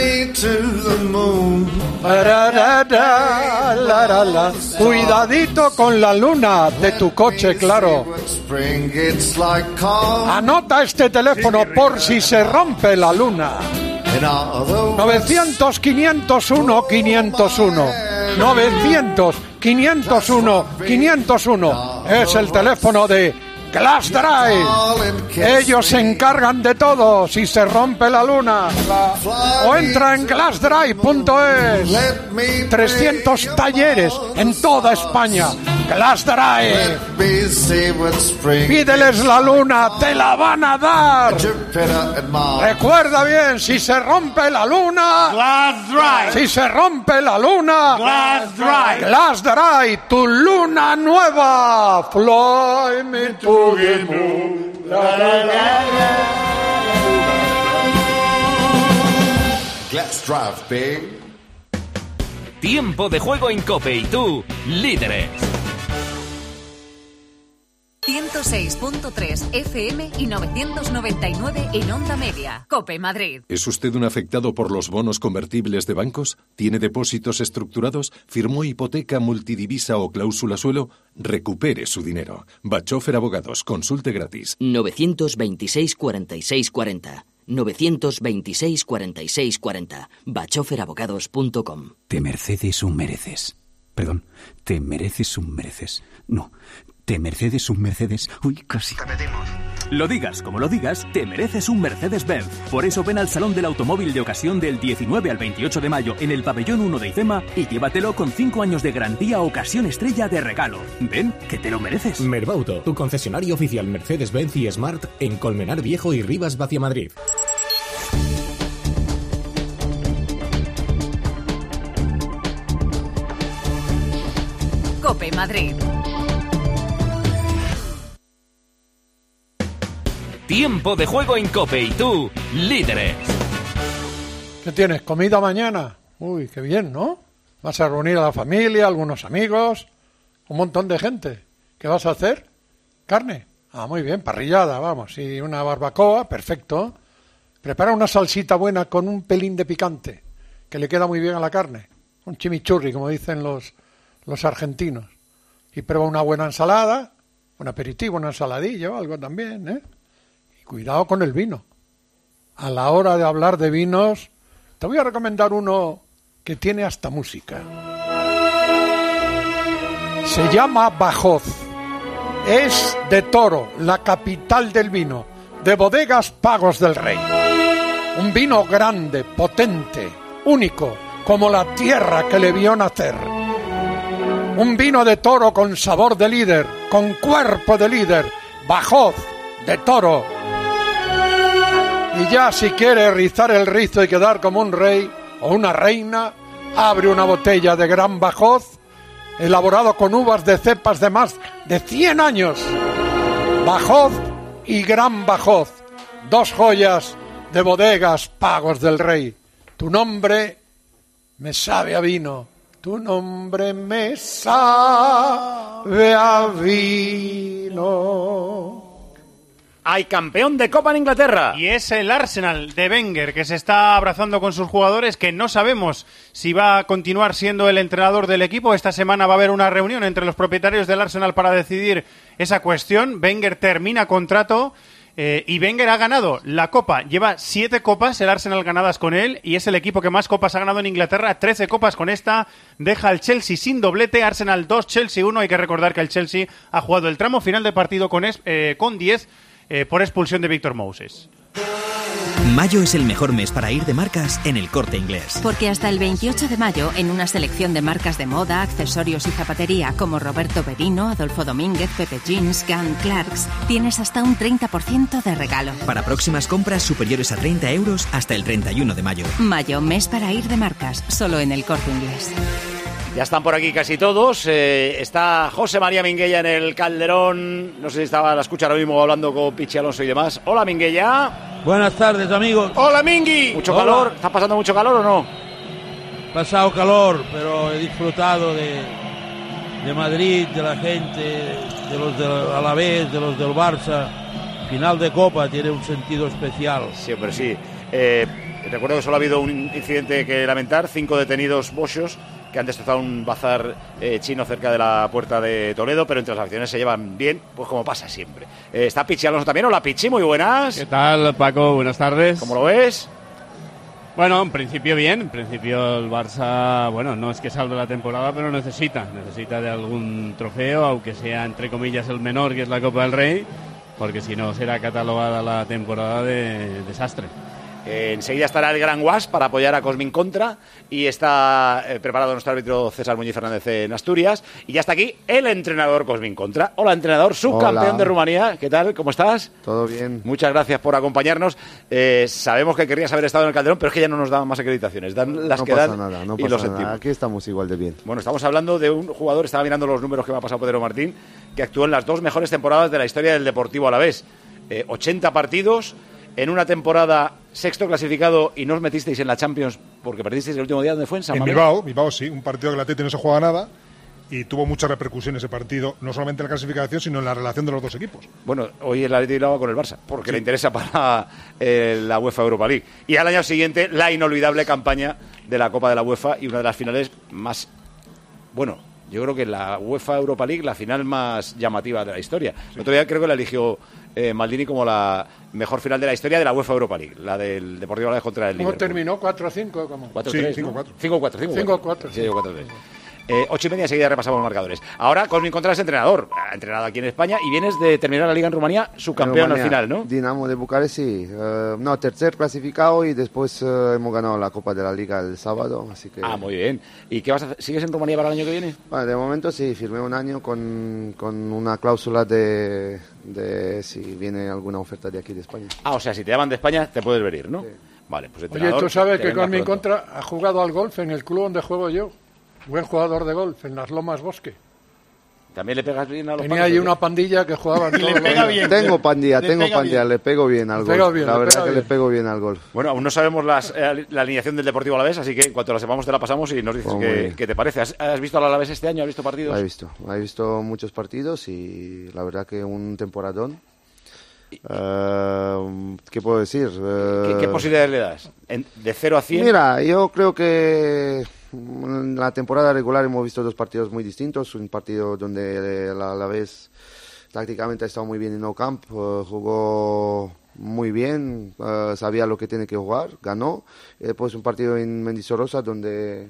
Cuidadito con la luna de tu coche, claro. Anota este teléfono por si se rompe la luna. 900-501-501. 900-501-501. Es el teléfono de Glass Drive. Ellos se encargan de todo si se rompe la luna. O entra en glassdrive.es. 300 talleres en toda España. Glass Drive. Pídeles la luna, te la van a dar. Recuerda bien, si se rompe la luna, Glass Drive. Si se rompe la luna, Glass Drive. Glass Drive, tu luna nueva. Fly me to the moon. La, la, la, la. Glass Drive, babe. Tiempo de juego en COPE y tú, líderes. 106.3 FM y 999 en onda media. COPE Madrid. ¿Es usted un afectado por los bonos convertibles de bancos? ¿Tiene depósitos estructurados? ¿Firmó hipoteca multidivisa o cláusula suelo? Recupere su dinero. Bachofer Abogados. Consulte gratis. 926 46 40. 926 46 40. bachoferabogados.com. Te mereces un mereces. Perdón, te mereces un mereces. No, te mereces un Mercedes. Uy, casi. Lo digas como lo digas, te mereces un Mercedes-Benz. Por eso ven al Salón del Automóvil de Ocasión del 19 al 28 de mayo en el Pabellón 1 de IFEMA y llévatelo con 5 años de garantía Ocasión Estrella de regalo. Ven, que te lo mereces. Merbauto, tu concesionario oficial Mercedes-Benz y Smart en Colmenar Viejo y Rivas Vacia Madrid. COPE Madrid. Tiempo de juego en COPE y tú, líderes. ¿Qué tienes? ¿Comida mañana? Uy, qué bien, ¿no? ¿Vas a reunir a la familia, algunos amigos, un montón de gente? ¿Qué vas a hacer? ¿Carne? Ah, muy bien, parrillada, vamos. Y una barbacoa, perfecto. Prepara una salsita buena con un pelín de picante, que le queda muy bien a la carne. Un chimichurri, como dicen los argentinos. Y prueba una buena ensalada, un aperitivo, una ensaladilla o algo también, ¿eh? Y cuidado con el vino. A la hora de hablar de vinos, te voy a recomendar uno que tiene hasta música. Se llama Bajós. Es de Toro, la capital del vino, de Bodegas Pagos del Rey. Un vino grande, potente, único, como la tierra que le vio nacer. Un vino de Toro con sabor de líder, con cuerpo de líder. Bajós de Toro. Y ya si quiere rizar el rizo y quedar como un rey o una reina, abre una botella de Gran Bajós, elaborado con uvas de cepas de más de 100 años. Bajós y Gran Bajós, dos joyas de Bodegas Pagos del Rey. Tu nombre me sabe a vino, tu nombre me sabe a vino. Hay campeón de Copa en Inglaterra. Y es el Arsenal de Wenger, que se está abrazando con sus jugadores, que no sabemos si va a continuar siendo el entrenador del equipo. Esta semana va a haber una reunión entre los propietarios del Arsenal para decidir esa cuestión. Wenger termina contrato y Wenger ha ganado la Copa. Lleva 7 copas el Arsenal ganadas con él y es el equipo que más copas ha ganado en Inglaterra. 13 copas con esta. Deja al Chelsea sin doblete. Arsenal 2, Chelsea 1. Hay que recordar que el Chelsea ha jugado el tramo final del partido con 10 por expulsión de Víctor Moses. Mayo es el mejor mes para ir de marcas en El Corte Inglés. Porque hasta el 28 de mayo, en una selección de marcas de moda, accesorios y zapatería como Roberto Berino, Adolfo Domínguez, Pepe Jeans, Gunn Clarks, tienes hasta un 30% de regalo. Para próximas compras superiores a 30 euros hasta el 31 de mayo. Mayo, mes para ir de marcas, solo en El Corte Inglés. Ya están por aquí casi todos. Está José María Minguella en el Calderón. No sé si estaba a la escucha ahora mismo hablando con Pichi Alonso y demás. Hola, Minguella. Buenas tardes, amigos. Hola, Mingui. ¿Mucho calor? ¿Está pasando mucho calor o no? Pasado calor, pero he disfrutado de Madrid, de la gente, de los del Alavés, de los del Barça. Final de Copa tiene un sentido especial. Siempre sí. Recuerdo que solo ha habido un incidente que lamentar. 5 detenidos boschos que han destrozado un bazar chino cerca de la puerta de Toledo, pero entre las acciones se llevan bien, pues como pasa siempre. Está Pichi Alonso también. Hola, Pichi, muy buenas. ¿Qué tal, Paco? Buenas tardes. ¿Cómo lo ves? Bueno, en principio bien. En principio el Barça, bueno, no es que salve la temporada, pero necesita de algún trofeo, aunque sea entre comillas el menor, que es la Copa del Rey, porque si no será catalogada la temporada de desastre. Enseguida estará el Gran Guas para apoyar a Cosmin Contra y está preparado nuestro árbitro César Muñiz Fernández en Asturias y ya está aquí el entrenador Cosmin Contra. Hola, entrenador, subcampeón de Rumanía. ¿Qué tal? ¿Cómo estás? Todo bien. Muchas gracias por acompañarnos. Sabemos que querrías haber estado en el Calderón, pero es que ya no nos dan más acreditaciones. Dan las que dan y lo sentimos. Aquí estamos igual de bien. Bueno, estamos hablando de un jugador, estaba mirando los números que me ha pasado Pedro Martín, que actuó en las 2 mejores temporadas de la historia del Deportivo Alavés. 80 partidos. En una temporada 6º clasificado y no os metisteis en la Champions porque perdisteis el último día. ¿Dónde fue? ¿En San Mamés? Bilbao, sí. Un partido que la Atleti no se juega nada y tuvo mucha repercusión ese partido, no solamente en la clasificación, sino en la relación de los dos equipos. Bueno, hoy el Atleti Bilbao con el Barça, porque le interesa para la UEFA Europa League. Y al año siguiente, la inolvidable campaña de la Copa de la UEFA y una de las finales más... Bueno, yo creo que la UEFA Europa League, la final más llamativa de la historia. Sí. El otro día creo que la eligió Maldini como la mejor final de la historia de la UEFA Europa League, la del Deportivo Alavés contra el Liverpool. ¿Cómo terminó? ¿4-5? ¿Cómo? 4-3, sí, 5-4. ¿no? 5-4. Sí, 4-3. 8:30 enseguida repasamos los marcadores. Ahora Cosmin Contra es entrenador, ha entrenado aquí en España y vienes de terminar la Liga en Rumanía, subcampeón al final, ¿no? Dinamo de Bucarest, sí. Tercer clasificado y después hemos ganado la Copa de la Liga el sábado, así que... Ah, muy bien. ¿Y qué vas a hacer? ¿Sigues en Rumanía para el año que viene? Bueno, de momento sí, firmé un año con una cláusula de si viene alguna oferta de aquí de España. Ah, o sea, si te llaman de España te puedes venir, ¿no? Sí. Vale, pues entrenador. Oye, tú sabes que Cosmin Contra ha jugado al golf en el club donde juego yo. Buen jugador de golf en las Lomas Bosque. ¿También le pegas bien a los Tenía palos? allí una pandilla que jugaba Le pega bien. Tengo pandilla, le pego bien al golf. La verdad que le pego bien al golf. Bueno, aún no sabemos la alineación del Deportivo Alavés, así que en cuanto la sepamos te la pasamos y nos dices qué te parece. ¿Has visto al Alavés este año? ¿Has visto partidos? He visto muchos partidos y la verdad que un temporadón. ¿Qué puedo decir? ¿Qué posibilidades le das? ¿De 0 a 100? Mira, yo creo que en la temporada regular hemos visto dos partidos muy distintos. Un partido donde el Alavés tácticamente ha estado muy bien en Nou Camp, jugó muy bien, sabía lo que tiene que jugar, ganó. Después un partido en Mendizorroza donde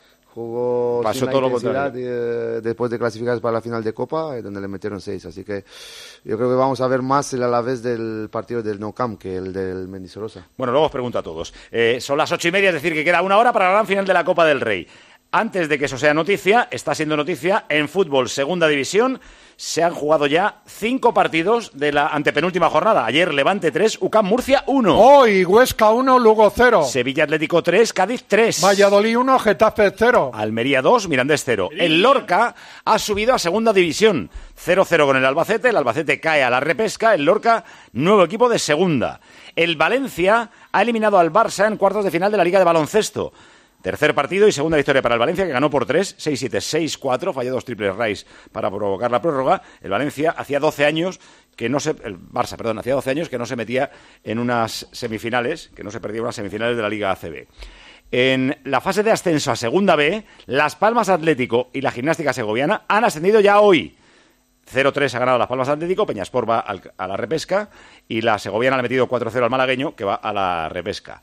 jugó pasó todo lo contrario después de clasificar para la final de Copa, donde le metieron 6. Así que yo creo que vamos a ver más el Alavés del partido del Nou Camp que el del Mendizorroza. Bueno, luego os pregunto a todos. Son las 8:30, es decir, que queda una hora para la gran final de la Copa del Rey. Antes de que eso sea noticia, está siendo noticia en fútbol segunda división. Se han jugado ya 5 partidos de la antepenúltima jornada. Ayer Levante 3, UCAM Murcia 1. Hoy Huesca 1, Lugo 0. Sevilla Atlético 3, Cádiz 3. Valladolid 1, Getafe 0. Almería 2, Mirandés 0. El Lorca ha subido a segunda división. 0-0 con el Albacete. El Albacete cae a la repesca. El Lorca, nuevo equipo de segunda. El Valencia ha eliminado al Barça en cuartos de final de la Liga de Baloncesto. Tercer partido y segunda victoria para el Valencia, que ganó por 3, 6-7, 6-4, falló 2 triples Rice para provocar la prórroga. El Valencia hacía 12 años que no se... El Barça, perdón, hacía 12 años que no se metía en unas semifinales, que no se perdía unas semifinales de la Liga ACB. En la fase de ascenso a Segunda B, Las Palmas Atlético y la Gimnástica Segoviana han ascendido ya hoy. 0-3 ha ganado Las Palmas Atlético, Peñaspor va a la repesca y la Segoviana le ha metido 4-0 al malagueño, que va a la repesca.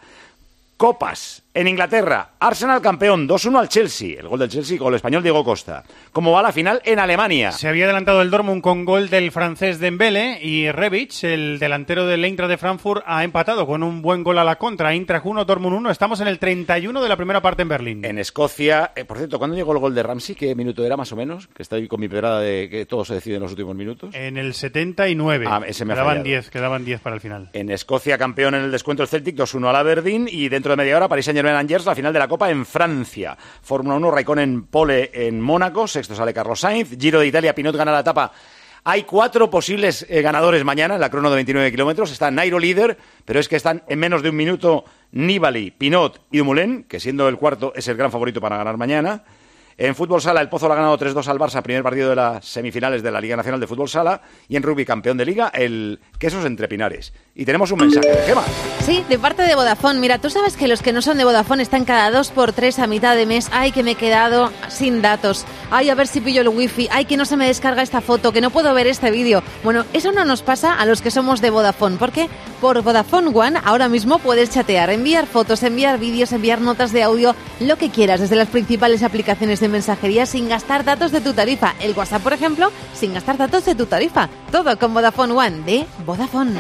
Copas. En Inglaterra, Arsenal campeón, 2-1 al Chelsea. El gol del Chelsea, gol español Diego Costa. ¿Cómo va la final en Alemania? Se había adelantado el Dortmund con gol del francés Dembélé y Rebic, el delantero del Eintracht de Frankfurt, ha empatado con un buen gol a la contra. Eintracht 1, Dortmund 1. Estamos en el 31 de la primera parte en Berlín. En Escocia, por cierto, ¿cuándo llegó el gol de Ramsey? ¿Qué minuto era más o menos? Que estoy con mi pedrada de que todo se decide en los últimos minutos. En el 79. Ese me ha fallado. Quedaban 10 para el final. En Escocia, campeón en el descuento el Celtic, 2-1 al Aberdeen y dentro de media hora Paris Saint-Germain Angers, la final de la Copa en Francia. Fórmula 1, Raikkonen pole en Mónaco, sexto sale Carlos Sainz, Giro de Italia, Pinot gana la etapa. Hay 4 posibles ganadores mañana en la crono de 29 kilómetros. Está Nairo líder, pero es que están en menos de un minuto Nibali, Pinot y Dumoulin, que siendo el cuarto es el gran favorito para ganar mañana. En fútbol sala, el Pozo le ha ganado 3-2 al Barça, primer partido de las semifinales de la Liga Nacional de Fútbol Sala. Y en rugby, campeón de Liga, el Quesos entre Pinares. Y tenemos un mensaje de Gemma. Sí, de parte de Vodafone. Mira, tú sabes que los que no son de Vodafone están cada 2x3 a mitad de mes. Ay, que me he quedado sin datos. Ay, a ver si pillo el wifi. Ay, que no se me descarga esta foto, que no puedo ver este vídeo. Bueno, eso no nos pasa a los que somos de Vodafone, porque por Vodafone One ahora mismo puedes chatear, enviar fotos, enviar vídeos, enviar notas de audio, lo que quieras desde las principales aplicaciones de mensajería sin gastar datos de tu tarifa. El WhatsApp, por ejemplo, sin gastar datos de tu tarifa. Todo con Vodafone One de Vodafone.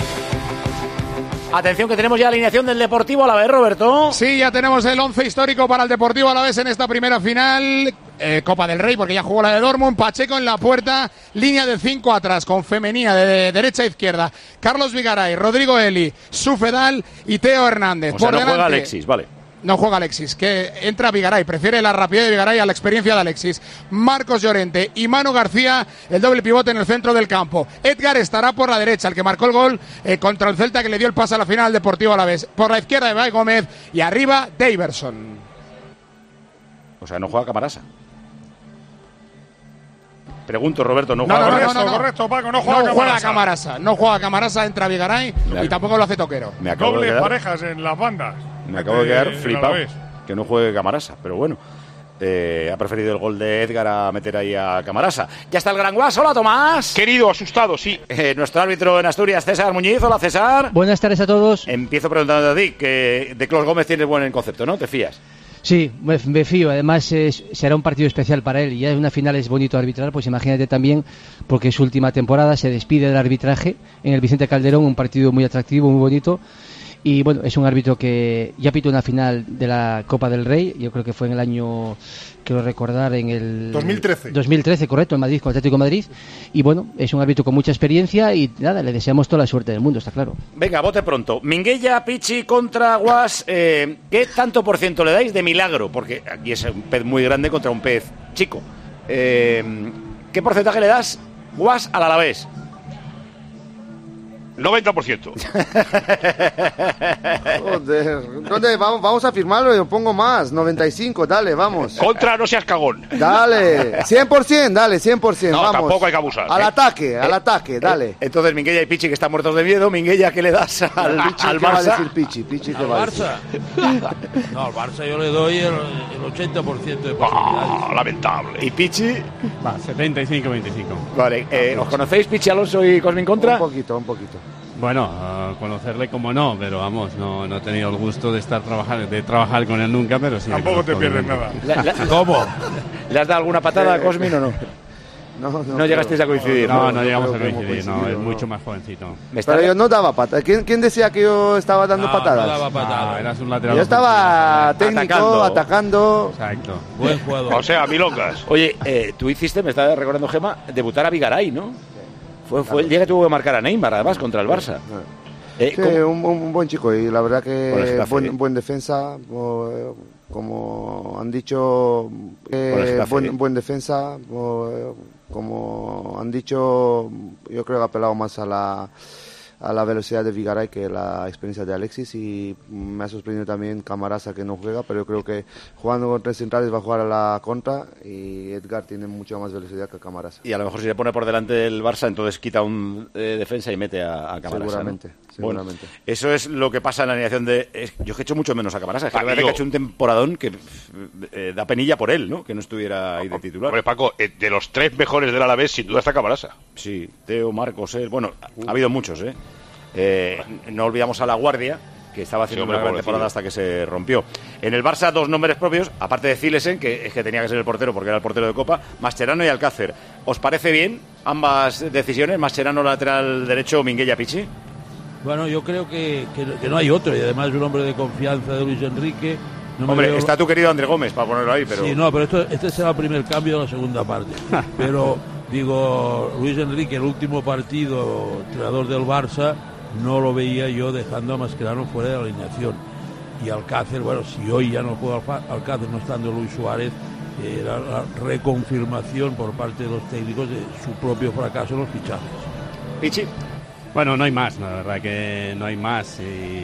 Atención que tenemos ya la alineación del Deportivo Alavés, Roberto. Sí, ya tenemos el 11 histórico para el Deportivo Alavés en esta primera final. Copa del Rey, porque ya jugó la de Dortmund. Pacheco en la puerta, línea de 5 atrás, con Femenía de derecha a izquierda. Carlos Vigaray, Rodrigo Eli, Sufedal y Teo Hernández. O sea, por no delante, juega Alexis, vale. No juega Alexis, que entra Vigaray, prefiere la rapidez de Vigaray a la experiencia de Alexis. Marcos Llorente y Manu García, el doble pivote en el centro del campo. Edgar estará por la derecha, el que marcó el gol contra el Celta, que le dio el pase a la final al Deportivo Alavés. Por la izquierda Ibai Gómez y arriba Daverson. O sea, no juega Camarasa. Pregunto, Roberto, ¿no juega Camarasa? Correcto, Paco, no juega Camarasa. No juega Camarasa, entra Vigaray y tampoco lo hace Toquero. Dobles parejas en las bandas. Me acabo de quedar flipado que no juegue Camarasa, pero bueno. Ha preferido el gol de Edgar a meter ahí a Camarasa. Ya está el Gran Guas. Hola, Tomás. Querido, asustado, sí. Nuestro árbitro en Asturias, César Muñiz. Hola, César. Buenas tardes a todos. Empiezo preguntando a ti, que de Clos Gómez tienes buen concepto, ¿no? ¿Te fías? Sí, me fío. Además, será un partido especial para él. Y ya en una final es bonito arbitrar, pues imagínate también, porque es su última temporada, se despide del arbitraje en el Vicente Calderón, un partido muy atractivo, muy bonito. Y bueno, es un árbitro que ya pitó una final de la Copa del Rey, yo creo que fue en el año, quiero recordar, en el 2013. 2013, correcto, en Madrid, con Atlético de Madrid. Y bueno, es un árbitro con mucha experiencia y nada, le deseamos toda la suerte del mundo, está claro. Venga, bote pronto. Minguella, Pichi contra Guas, ¿qué tanto por ciento le dais de milagro? Porque aquí es un pez muy grande contra un pez chico. ¿qué porcentaje le das, Guas, al Alavés? 90%. Joder, vamos a firmarlo, yo pongo más, 95, dale, vamos. Contra, no seas cagón. Dale, 100%, dale, 100%, no, vamos. Tampoco hay que abusar. Al ataque, dale. Entonces, Minguella y Pichi, que están muertos de miedo, Minguella, ¿qué le das al Barça? ¿Qué va a decir Pichi? ¿Qué va a decir? No, al Barça yo le doy el 80% de posibilidades. Lamentable. ¿Y Pichi? Va, 75-25. Vale, ¿os conocéis, Pichi Alonso y Cosmin Contra? Un poquito. Bueno, conocerle como no, pero vamos, no he tenido el gusto de trabajar con él nunca, pero sí. Tampoco te pierdes nada. ¿Cómo? ¿Le has dado alguna patada a Cosmin o no? No llegasteis a coincidir. No llegamos a coincidir, no, es mucho más jovencito. Pero yo no daba patada. ¿Quién decía que yo estaba dando patadas? No daba patadas, eras un lateral. Yo estaba técnico, atacando. Exacto. Buen jugador. O sea, milongas. Oye, tú hiciste, me está recordando Gema, debutar a Vigaray, ¿no? Fue el día que tuvo que marcar a Neymar, además, contra el Barça. Sí, un buen chico y la verdad que buen defensa, como han dicho, buen defensa, como han dicho, yo creo que ha apelado más a la velocidad de Vigaray que la experiencia de Alexis, y me ha sorprendido también Camarasa, que no juega, pero yo creo que jugando con tres centrales va a jugar a la contra, y Edgar tiene mucha más velocidad que Camarasa. Y a lo mejor si le pone por delante el Barça, entonces quita un defensa y mete a Camarasa. Seguramente. Bueno, eso es lo que pasa en la alineación de... Yo que echo mucho menos a Camarasa, es que parece que ha hecho un temporadón que da penilla por él, ¿no? Que no estuviera ahí de titular. Hombre, Paco, de los tres mejores del Alavés, sin duda está Camarasa. Sí, Teo, Marcos, él... Bueno, ha habido muchos, no olvidamos a La Guardia, que estaba haciendo una gran temporada hasta que se rompió. En el Barça, dos nombres propios, aparte de Zilesen, que es que tenía que ser el portero porque era el portero de Copa, Mascherano y Alcácer. ¿Os parece bien ambas decisiones? Mascherano lateral derecho, Minguella, Pichi. Bueno, yo creo que no hay otro, y además es un hombre de confianza de Luis Enrique. Hombre, está tu querido André Gómez para ponerlo ahí, pero... Sí, no, pero este será el primer cambio de la segunda parte. Pero, digo, Luis Enrique, el último partido, entrenador del Barça, no lo veía yo dejando a Mascherano fuera de la alineación. Y Alcácer, bueno, si hoy ya no juega Alcácer, no estando Luis Suárez, era la reconfirmación por parte de los técnicos de su propio fracaso en los fichajes. Pichi. Bueno, no hay más, la verdad que no hay más.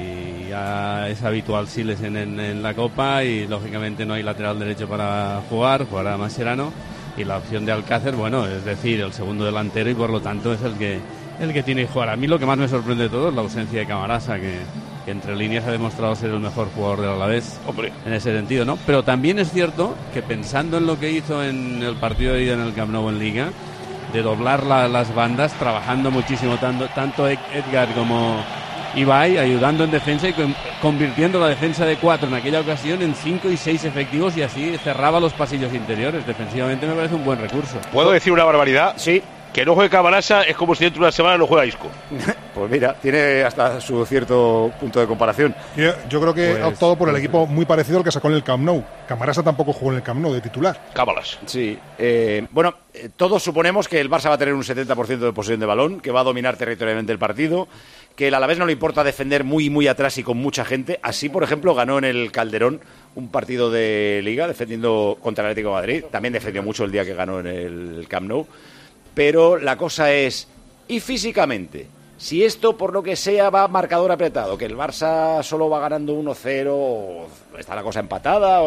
Y ya es habitual Siles en la Copa, y lógicamente no hay lateral derecho para jugará Mascherano, y la opción de Alcácer, bueno, es decir, el segundo delantero, y por lo tanto es el que tiene que jugar. A mí lo que más me sorprende de todo es la ausencia de Camarasa, que entre líneas ha demostrado ser el mejor jugador del Alavés. Hombre, en ese sentido, ¿no? Pero también es cierto que, pensando en lo que hizo en el partido de ida en el Camp Nou en Liga, de doblar las bandas, trabajando muchísimo tanto Edgar como Ibai, ayudando en defensa y convirtiendo la defensa de 4 en aquella ocasión en 5 y 6 efectivos, y así cerraba los pasillos interiores. Defensivamente me parece un buen recurso. ¿Puedo decir una barbaridad? Sí. Que no juegue Camarasa es como si dentro de una semana no juega Isco. Pues mira, tiene hasta su cierto punto de comparación. Yo creo que ha optado por el equipo muy parecido al que sacó en el Camp Nou. Camarasa tampoco jugó en el Camp Nou de titular. Cábalas. Sí. Bueno, todos suponemos que el Barça va a tener un 70% de posesión de balón, que va a dominar territorialmente el partido, que el Alavés no le importa defender muy, muy atrás y con mucha gente. Así, por ejemplo, ganó en el Calderón un partido de Liga defendiendo contra el Atlético de Madrid. También defendió mucho el día que ganó en el Camp Nou. Pero la cosa es, ¿y físicamente? Si esto, por lo que sea, va marcador apretado, que el Barça solo va ganando 1-0, o está la cosa empatada...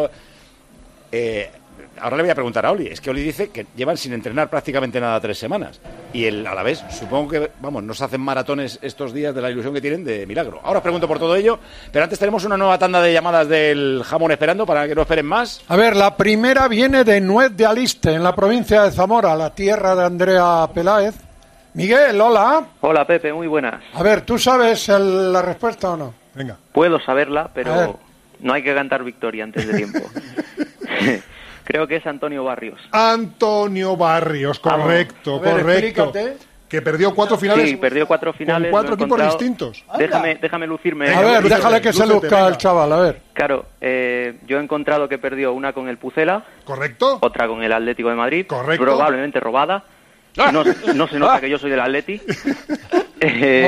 ahora le voy a preguntar a Oli. Es que Oli dice que llevan sin entrenar prácticamente nada 3 semanas. Y el Alavés, supongo que, no se hacen maratones estos días de la ilusión que tienen de milagro. Ahora os pregunto por todo ello, pero antes tenemos una nueva tanda de llamadas del jamón esperando para que no esperen más. A ver, la primera viene de Nuez de Aliste, en la provincia de Zamora, la tierra de Andrea Peláez. Miguel, hola. Hola, Pepe, muy buenas. A ver, ¿tú sabes la respuesta o no? Venga. Puedo saberla, pero no hay que cantar victoria antes de tiempo. Creo que es Antonio Barrios. Antonio Barrios, correcto, correcto. Explícate. Que perdió 4 finales. Sí, perdió 4 finales. Con 4 equipos distintos. Déjame lucirme. A ver, déjale que se luzca el chaval, a ver. Claro, yo he encontrado que perdió una con el Pucela. Correcto. Otra con el Atlético de Madrid. Correcto. Probablemente robada. No se nota que yo soy del Atleti.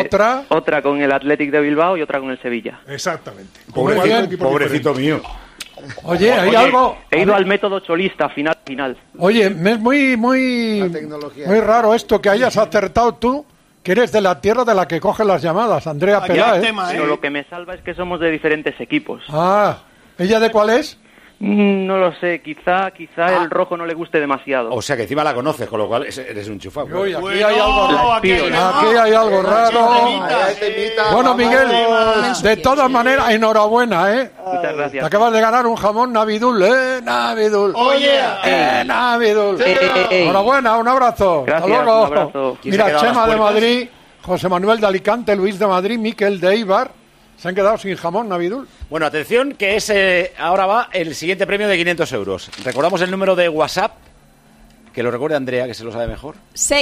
Otra con el Athletic de Bilbao y otra con el Sevilla. Exactamente. Pobrecito mío. Oye, hay algo... He ido al método cholista, final. Oye, es muy raro esto que hayas acertado tú, que eres de la tierra de la que coge las llamadas, Andrea Peláez. Pero lo que me salva es que somos de diferentes equipos. Ah, ¿ella de cuál es? No lo sé, quizá el rojo no le guste demasiado. O sea que encima la conoces, con lo cual eres un chufado. Uy, aquí hay algo raro. Bueno, Miguel, de todas maneras, enhorabuena, ¿eh? Muchas gracias. Te acabas de ganar un jamón Navidul, Navidul. Oye, Navidul. Enhorabuena, un abrazo. Gracias, Hasta luego. un abrazo. Mira, Chema de Madrid, José Manuel de Alicante, Luis de Madrid, Miquel de Eibar. Se han quedado sin jamón Navidul. Bueno, atención, que es ahora va el siguiente premio de 500 euros. Recordamos el número de WhatsApp, que lo recuerde Andrea, que se lo sabe mejor.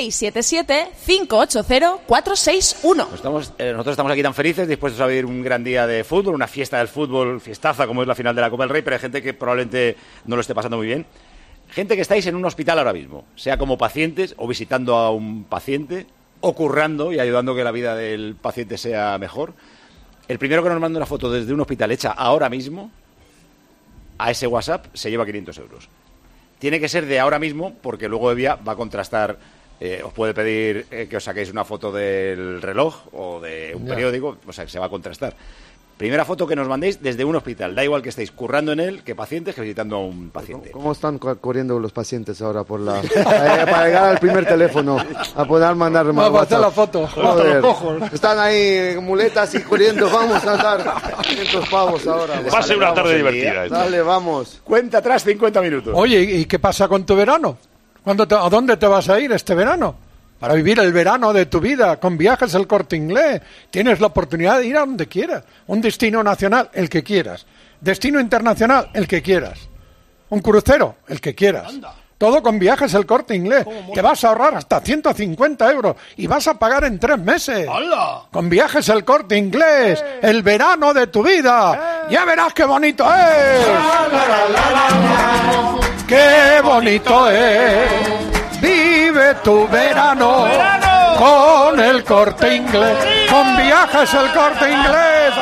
677-580-461. Nosotros estamos aquí tan felices, dispuestos a vivir un gran día de fútbol, una fiesta del fútbol, fiestaza como es la final de la Copa del Rey, pero hay gente que probablemente no lo esté pasando muy bien. Gente que estáis en un hospital ahora mismo, sea como pacientes o visitando a un paciente, o currando y ayudando a que la vida del paciente sea mejor. El primero que nos manda una foto desde un hospital hecha ahora mismo, a ese WhatsApp se lleva 500 euros. Tiene que ser de ahora mismo, porque luego Evia va a contrastar, os puede pedir que os saquéis una foto del reloj o de un periódico, o sea, que se va a contrastar. Primera foto que nos mandéis desde un hospital, da igual que estéis currando en él, que pacientes, que visitando a un paciente. ¿Cómo están corriendo los pacientes ahora por la para llegar al primer teléfono a poder mandar más WhatsApp? Hacer la foto. Están ahí muletas y corriendo, vamos a dar 500 pavos ahora. Va a ser una tarde divertida. Dale, vamos. Cuenta atrás 50 minutos. Oye, ¿y qué pasa con tu verano? ¿A dónde te vas a ir este verano? Para vivir el verano de tu vida, con Viajes El Corte Inglés. Tienes la oportunidad de ir a donde quieras. Un destino nacional, el que quieras. Destino internacional, el que quieras. Un crucero, el que quieras. Todo con Viajes El Corte Inglés. Te vas a ahorrar hasta 150 euros y vas a pagar en 3 meses. ¡Hala! Con Viajes El Corte Inglés, el verano de tu vida. Ya verás qué bonito es. ¡Qué bonito es! Vive tu verano con El Corte Inglés, con Viajes El Corte Inglés.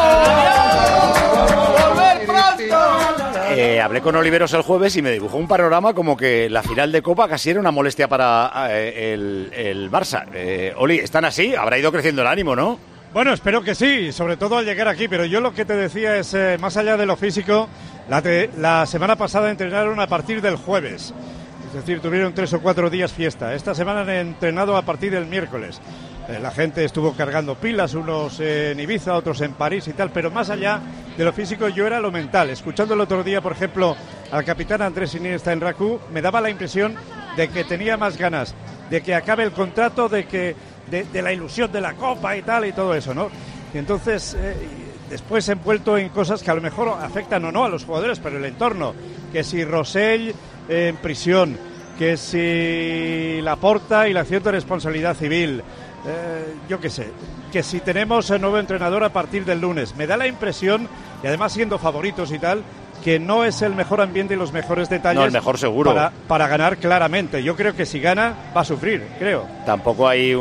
¡Adiós! Hablé con Oliveros el jueves y me dibujó un panorama como que la final de Copa casi era una molestia para el Barça. Oli, ¿están así? Habrá ido creciendo el ánimo, ¿no? Bueno, espero que sí, sobre todo al llegar aquí, pero yo lo que te decía es, más allá de lo físico, la semana pasada entrenaron a partir del jueves. Es decir, tuvieron 3 o 4 días fiesta. Esta semana han entrenado a partir del miércoles. La gente estuvo cargando pilas, unos en Ibiza, otros en París y tal, pero más allá de lo físico yo era lo mental. Escuchando el otro día, por ejemplo, al capitán Andrés Iniesta en RACU, me daba la impresión de que tenía más ganas de que acabe el contrato, de la ilusión de la Copa y tal y todo eso, ¿no? Y entonces, después envuelto en cosas que a lo mejor afectan o no a los jugadores, pero el entorno, que si Rosell en prisión, que si Laporta y la acción de responsabilidad civil, yo qué sé, que si tenemos el nuevo entrenador a partir del lunes, me da la impresión, y además siendo favoritos y tal, que no es el mejor ambiente y los mejores detalles. No, el mejor seguro. Para ganar claramente. Yo creo que si gana va a sufrir, creo. Tampoco hay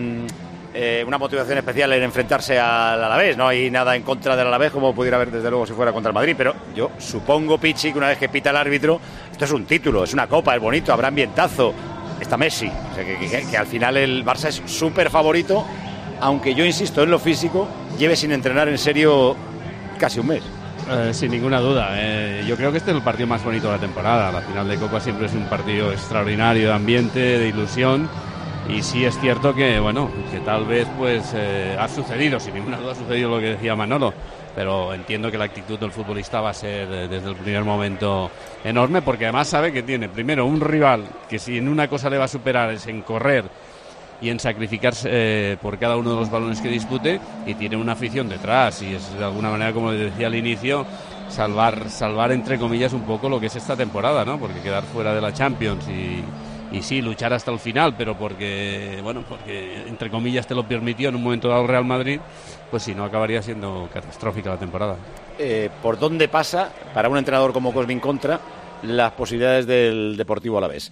una motivación especial en enfrentarse al Alavés. No hay nada en contra del Alavés como pudiera haber desde luego si fuera contra el Madrid, pero yo supongo, Pichi, que una vez que pita el árbitro, esto es un título, es una copa, es bonito, habrá ambientazo, está Messi, o sea que al final el Barça es súper favorito, aunque yo insisto en lo físico, lleve sin entrenar en serio casi un mes. Sin ninguna duda, yo creo que este es el partido más bonito de la temporada. La final de Copa siempre es un partido extraordinario de ambiente, de ilusión. Y sí es cierto que, bueno, que tal vez pues ha sucedido, sin ninguna duda ha sucedido lo que decía Manolo, pero entiendo que la actitud del futbolista va a ser desde el primer momento enorme, porque además sabe que tiene primero un rival que si en una cosa le va a superar es en correr y en sacrificarse por cada uno de los balones que dispute, y tiene una afición detrás, y es de alguna manera, como decía al inicio, salvar entre comillas un poco lo que es esta temporada, ¿no? Porque quedar fuera de la Champions y sí, luchar hasta el final, pero porque entre comillas te lo permitió en un momento dado Real Madrid, pues si no acabaría siendo catastrófica la temporada. ¿Por dónde pasa, para un entrenador como Cosmin Contra, las posibilidades del Deportivo Alavés?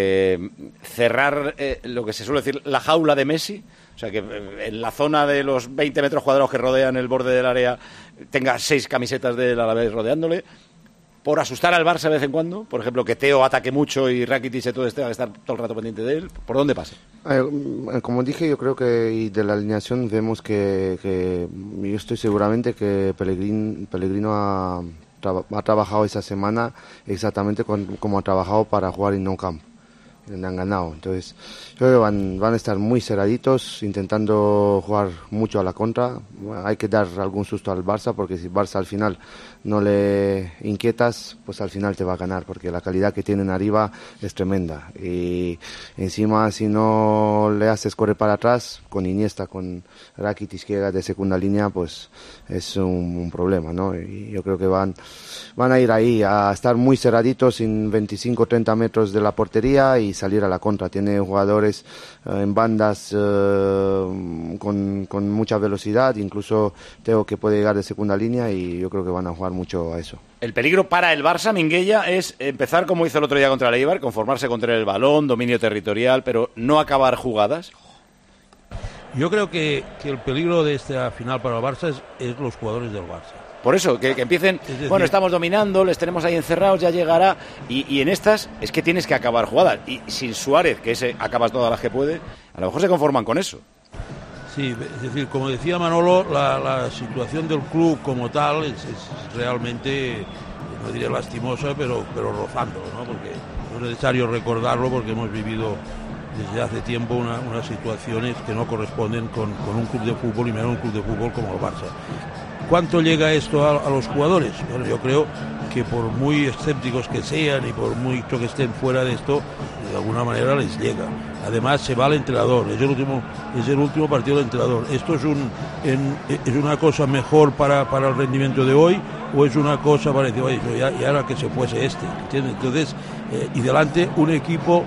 Cerrar lo que se suele decir la jaula de Messi, o sea que en la zona de los 20 metros cuadrados que rodean el borde del área tenga 6 camisetas del Alavés rodeándole, por asustar al Barça de vez en cuando? Por ejemplo, que Teo ataque mucho y Rakitic y todo este va a estar todo el rato pendiente de él. ¿Por dónde pasa? Como dije, yo creo que y de la alineación vemos que yo estoy seguramente que Pellegrino ha trabajado esa semana exactamente como ha trabajado para jugar en Nou Camp. Le han ganado, entonces yo creo que van a estar muy cerraditos, intentando jugar mucho a la contra. Bueno, hay que dar algún susto al Barça, porque si Barça al final no le inquietas, pues al final te va a ganar, porque la calidad que tienen arriba es tremenda, y encima si no le haces correr para atrás, con Iniesta, con Rakitic que llega de segunda línea, pues es un problema, ¿no? Y yo creo que van a ir ahí a estar muy cerraditos en 25-30 metros de la portería y salir a la contra. Tiene jugadores en bandas con mucha velocidad, incluso Teo que puede llegar de segunda línea, y yo creo que van a jugar mucho a eso. El peligro para el Barça, Minguella, es empezar como hizo el otro día contra el Eibar, conformarse con tener el balón, dominio territorial, pero no acabar jugadas. Yo creo que el peligro de esta final para el Barça es los jugadores del Barça. Por eso, que empiecen, bueno, estamos dominando, les tenemos ahí encerrados, ya llegará, y en estas es que tienes que acabar jugadas, y sin Suárez, que ese acabas todas las que puede, a lo mejor se conforman con eso. Sí, es decir, como decía Manolo, la situación del club como tal es realmente, no diré lastimosa, pero rozándolo, ¿no? Porque no es necesario recordarlo, porque hemos vivido desde hace tiempo unas situaciones que no corresponden con un club de fútbol, y menos un club de fútbol como el Barça. ¿Cuánto llega esto a los jugadores? Bueno, yo creo que por muy escépticos que sean y por mucho que estén fuera de esto, de alguna manera les llega. Además se va el entrenador, es el último partido del entrenador. ¿Esto es una cosa mejor para el rendimiento de hoy, o es una cosa para decir, oye, ya era que se fuese ¿entiendes? Entonces, y delante un equipo,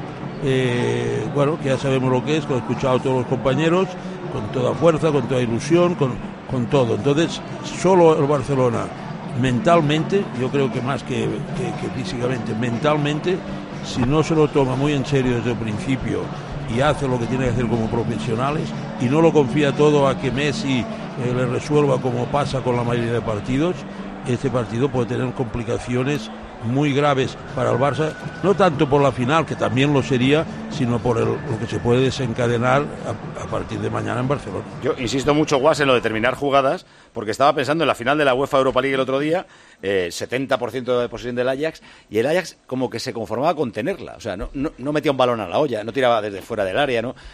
bueno, que ya sabemos lo que es, que lo he escuchado a todos los compañeros, con toda fuerza, con toda ilusión, con todo. Entonces, solo el Barcelona, mentalmente, yo creo que más que físicamente, mentalmente, si no se lo toma muy en serio desde el principio y hace lo que tiene que hacer como profesionales, y no lo confía todo a que Messi le resuelva como pasa con la mayoría de partidos, este partido puede tener complicaciones muy graves para el Barça, no tanto por la final, que también lo sería, sino por lo que se puede desencadenar a partir de mañana en Barcelona. Yo insisto mucho, Guas, en lo de terminar jugadas, porque estaba pensando en la final de la UEFA Europa League el otro día, 70% de posesión del Ajax, y el Ajax como que se conformaba con tenerla, o sea, no metía un balón a la olla, no tiraba desde fuera del área, no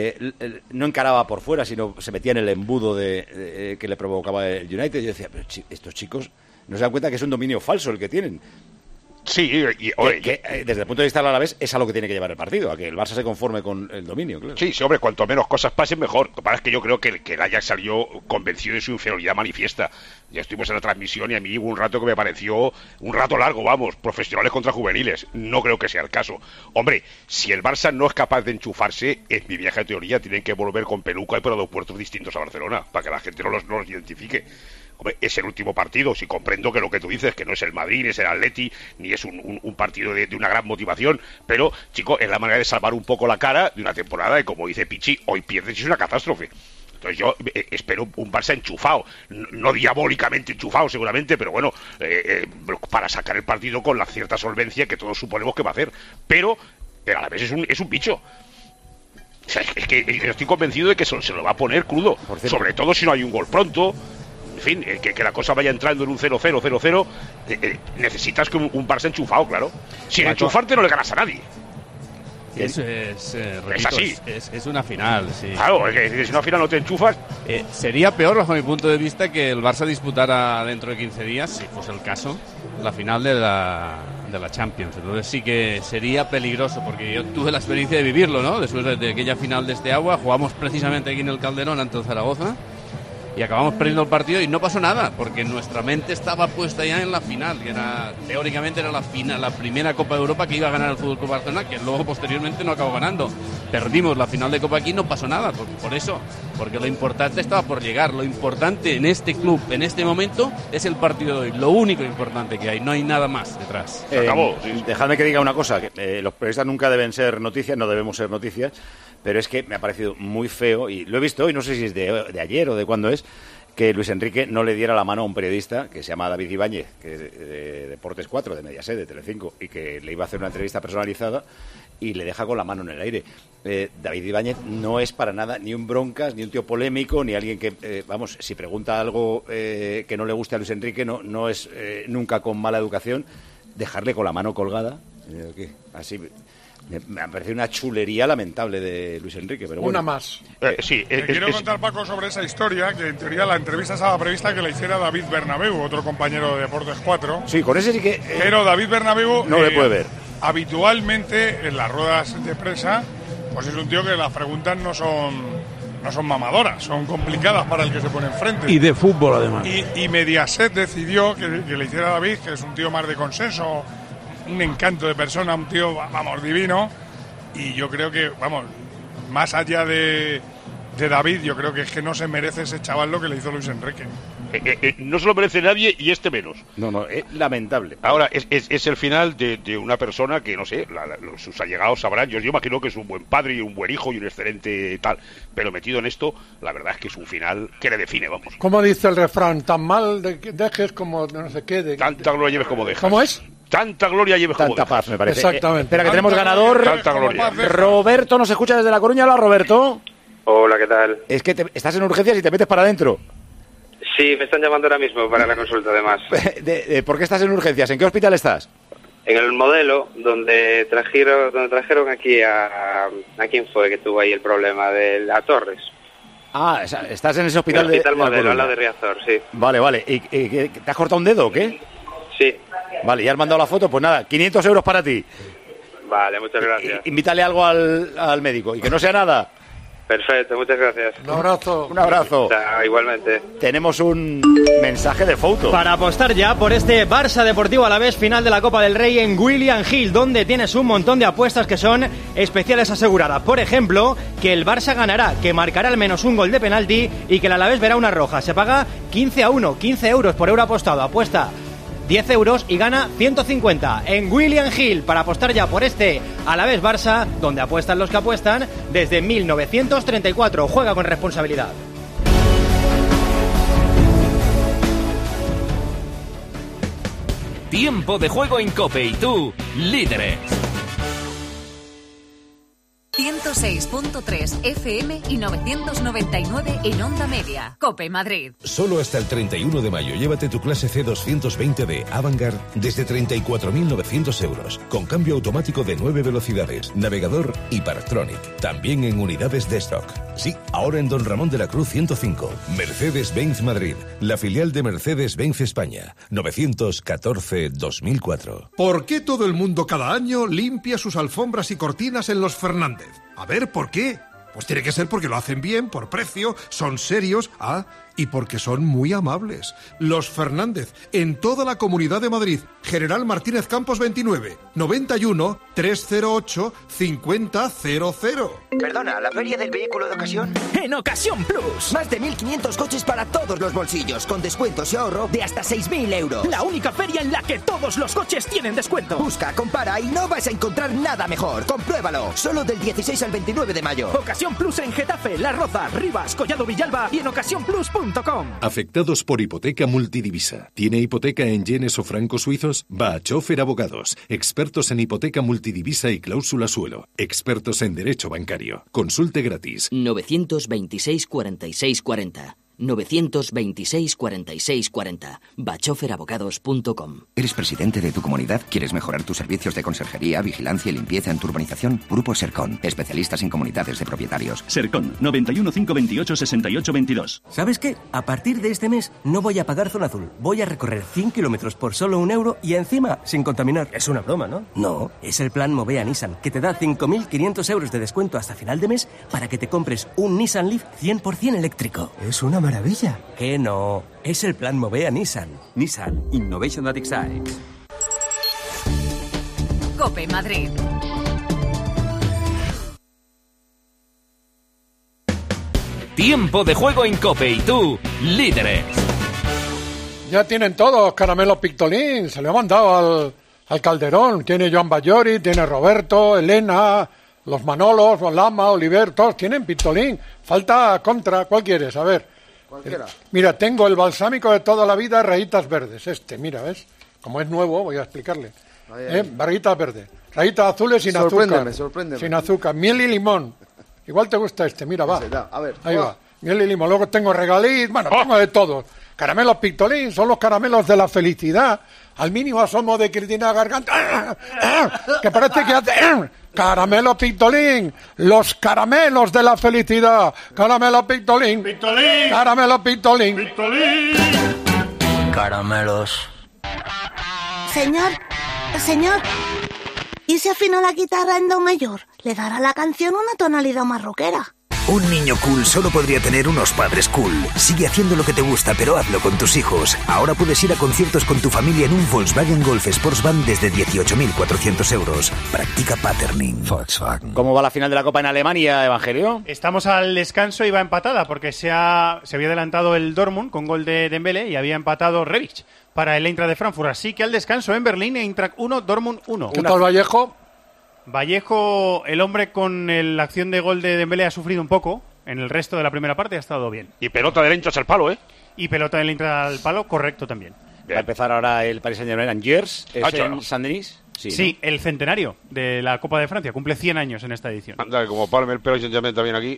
encaraba por fuera, sino se metía en el embudo que le provocaba el United. Yo decía, pero estos chicos no se dan cuenta que es un dominio falso el que tienen. Sí, desde el punto de vista del Alavés es a lo que tiene que llevar el partido, a que el Barça se conforme con el dominio, claro. Sí, hombre, cuanto menos cosas pasen, mejor. Lo que pasa es que yo creo que el Ajax salió convencido de su inferioridad manifiesta. Ya estuvimos en la transmisión y a mí hubo un rato que me pareció un rato largo, vamos, profesionales contra juveniles. No creo que sea el caso. Hombre, si el Barça no es capaz de enchufarse, en mi vieja teoría tienen que volver con peluca y por aeropuertos distintos a Barcelona, para que la gente no los identifique. Hombre, es el último partido, si comprendo que lo que tú dices, que no es el Madrid, ni es el Atleti, ni es un partido de una gran motivación, pero, chico, es la manera de salvar un poco la cara de una temporada y, como dice Pichi, hoy pierdes y es una catástrofe. Entonces yo espero un Barça enchufado, no diabólicamente enchufado seguramente, pero bueno, para sacar el partido con la cierta solvencia que todos suponemos que va a hacer. Pero a la vez es un bicho. O sea, es que estoy convencido de que se lo va a poner crudo, sobre todo si no hay un gol pronto. En fin, que la cosa vaya entrando en un 0-0, 0-0, necesitas que un Barça enchufado, claro. Sin enchufarte no le ganas a nadie. Repito, es así. Es una final, sí. Claro, es que si una final no te enchufas... Sería peor, bajo mi punto de vista, que el Barça disputara dentro de 15 días, si fuese el caso, la final de la Champions. Entonces sí que sería peligroso, porque yo tuve la experiencia de vivirlo, ¿no? Después de aquella final de Esteagua, jugamos precisamente aquí en el Calderón ante el Zaragoza, y acabamos perdiendo el partido y no pasó nada, porque nuestra mente estaba puesta ya en la final, que teóricamente era la primera Copa de Europa que iba a ganar el Fútbol Club Barcelona, que luego posteriormente no acabó ganando. Perdimos la final de Copa aquí, no pasó nada, por eso, porque lo importante estaba por llegar. Lo importante en este club, en este momento, es el partido de hoy, lo único importante que hay, no hay nada más detrás. Acabó. Dejadme que diga una cosa, que los periodistas nunca deben ser noticias, no debemos ser noticias, pero es que me ha parecido muy feo, y lo he visto hoy, no sé si es de ayer o de cuándo es, que Luis Enrique no le diera la mano a un periodista que se llama David Ibáñez, que es de Deportes 4, de Mediaset, de Telecinco, y que le iba a hacer una entrevista personalizada y le deja con la mano en el aire. David Ibáñez no es para nada ni un broncas, ni un tío polémico, ni alguien que, vamos, si pregunta algo que no le guste a Luis Enrique, no es nunca con mala educación. Dejarle con la mano colgada, así... Me ha parecido una chulería lamentable de Luis Enrique, pero bueno. Una más. Quiero contar, Paco, sobre esa historia, que en teoría la entrevista estaba prevista que la hiciera David Bernabéu, otro compañero de Deportes 4. Sí, con ese sí que... pero David Bernabéu... no le puede ver. Habitualmente, en las ruedas de prensa, pues es un tío que las preguntas no son mamadoras, son complicadas para el que se pone enfrente. Y de fútbol, además. Y Mediaset decidió que le hiciera a David, que es un tío más de consenso, un encanto de persona, un tío, vamos, divino. Y yo creo que, vamos, más allá de David, yo creo que es que no se merece ese chaval lo que le hizo Luis Enrique. No se lo merece nadie y este menos. No, es lamentable. Ahora, es el final de una persona que, no sé, sus allegados sabrán. Yo imagino que es un buen padre y un buen hijo y un excelente tal. Pero metido en esto, la verdad es que es un final que le define, vamos. ¿Cómo dice el refrán? Tan mal dejes como no sé qué. Tanta gloria lleves como dejas. ¿Cómo es? Tanta gloria lleves como Tanta dejas. paz, me parece. Exactamente. Espera, que tenemos ganador. Tanta gloria. Roberto nos escucha desde La Coruña. Hola, Roberto. Hola, ¿qué tal? Es que estás en urgencias y te metes para adentro. Sí, me están llamando ahora mismo para la consulta, además. ¿Por qué estás en urgencias? ¿En qué hospital estás? En el Modelo, donde trajeron aquí a quién fue que tuvo ahí el problema de la Torres. Ah, estás en ese hospital el hospital de Modelo, al lado de Riazor, sí. Vale. ¿Y te has cortado un dedo o qué? Sí. Vale, ya has mandado la foto, pues nada, 500 euros para ti. Vale, muchas gracias. Invítale algo al médico y que no sea nada. Perfecto, muchas gracias. Un abrazo. Un abrazo. Igualmente. Tenemos un mensaje de foto. Para apostar ya por este Barça Deportivo Alavés final de la Copa del Rey en William Hill, donde tienes un montón de apuestas que son especiales aseguradas. Por ejemplo, que el Barça ganará, que marcará al menos un gol de penalti y que el Alavés verá una roja. Se paga 15-1, 15 euros por euro apostado. Apuesta 10 euros y gana 150 en William Hill para apostar ya por este Alavés Barça, donde apuestan los que apuestan desde 1934. Juega con responsabilidad. Tiempo de juego en COPE y tú, líderes. 106.3 FM y 999 en onda media. COPE Madrid. Solo hasta el 31 de mayo llévate tu clase C220 de Avantgarde desde 34.900 euros, con cambio automático de 9 velocidades, navegador y Parktronic. También en unidades de stock. Sí, ahora en Don Ramón de la Cruz 105. Mercedes-Benz Madrid, la filial de Mercedes-Benz España. 914-2004. ¿Por qué todo el mundo cada año limpia sus alfombras y cortinas en Los Fernández? A ver, ¿por qué? Pues tiene que ser porque lo hacen bien, por precio, son serios, y porque son muy amables. Los Fernández, en toda la Comunidad de Madrid. General Martínez Campos 29, 91 308 5000. Perdona, ¿la feria del vehículo de ocasión? ¡En Ocasión Plus! Más de 1.500 coches para todos los bolsillos, con descuentos y ahorro de hasta 6.000 euros. La única feria en la que todos los coches tienen descuento. Busca, compara y no vas a encontrar nada mejor. Compruébalo, solo del 16 al 29 de mayo. Ocasión Plus en Getafe, Las Rozas, Rivas, Collado Villalba y en ocasiónplus.com. Afectados por hipoteca multidivisa. ¿Tiene hipoteca en yenes o francos suizos? Va a Chofer Abogados. Expertos en hipoteca multidivisa y cláusula suelo. Expertos en derecho bancario. Consulte gratis. 926 46 40. 926 46 40. bachoferabogados.com. ¿Eres presidente de tu comunidad? ¿Quieres mejorar tus servicios de conserjería, vigilancia y limpieza en tu urbanización? Grupo Sercon, especialistas en comunidades de propietarios. Sercon, 91 528 68 22. ¿Sabes qué? A partir de este mes no voy a pagar zona azul. Voy a recorrer 100 kilómetros por solo €1 y encima sin contaminar. Es una broma, ¿no? No, es el plan Movea Nissan, que te da 5.500 euros de descuento hasta final de mes para que te compres un Nissan Leaf 100% eléctrico. Es una maravilla. ¿Qué no? Es el plan Movea Nissan. Nissan Innovation that excites. COPE Madrid. Tiempo de juego en COPE y tú, líderes. Ya tienen todos caramelos Pictolín, se le ha mandado al Calderón. Tiene Joan Bayori, tiene Roberto, Elena, los Manolos, Lama, Oliver, todos tienen Pictolín. Falta Contra, ¿cuál quieres? A ver, Cualquiera. Mira, tengo el balsámico de toda la vida, rayitas verdes. Mira, ¿ves? Como es nuevo, voy a explicarle. Rayitas verdes. Rayitas azules sin azúcar. Sorpréndeme. Sin azúcar. Miel y limón. Igual te gusta mira, va. A ver. Ahí va. Miel y limón. Luego tengo regaliz, tengo de todo. Caramelos Pictolín, son los caramelos de la felicidad. Al mínimo asomo de Cristina Garganta, que parece que hace... Caramelo Pictolín, los caramelos de la felicidad. Caramelo Pictolín. Pictolín. Caramelo Pictolín. Pictolín. Caramelos. Señor, ¿y si afina la guitarra en do mayor? Le dará a la canción una tonalidad más rockera. Un niño cool solo podría tener unos padres cool. Sigue haciendo lo que te gusta, pero hazlo con tus hijos. Ahora puedes ir a conciertos con tu familia en un Volkswagen Golf Sportsvan desde 18.400 euros. Practica patterning. Volkswagen. ¿Cómo va la final de la Copa en Alemania, Evangelio? Estamos al descanso y va empatada porque se había adelantado el Dortmund con gol de Dembélé y había empatado Rebic para el Eintracht de Frankfurt. Así que al descanso en Berlín, Eintracht 1, Dortmund 1. ¿Qué tal Vallejo? Vallejo, el hombre con la acción de gol de Dembélé ha sufrido un poco. En el resto de la primera parte ha estado bien. Y pelota del Eintracht al palo, ¿eh? Y pelota del Eintracht al palo, correcto también. Va a empezar ahora el Paris Saint-Germain en Angers, en Saint-Denis. Sí, ¿no? El centenario de la Copa de Francia. Cumple 100 años en esta edición. Anda, que como palme el Paris Saint-Germain también aquí.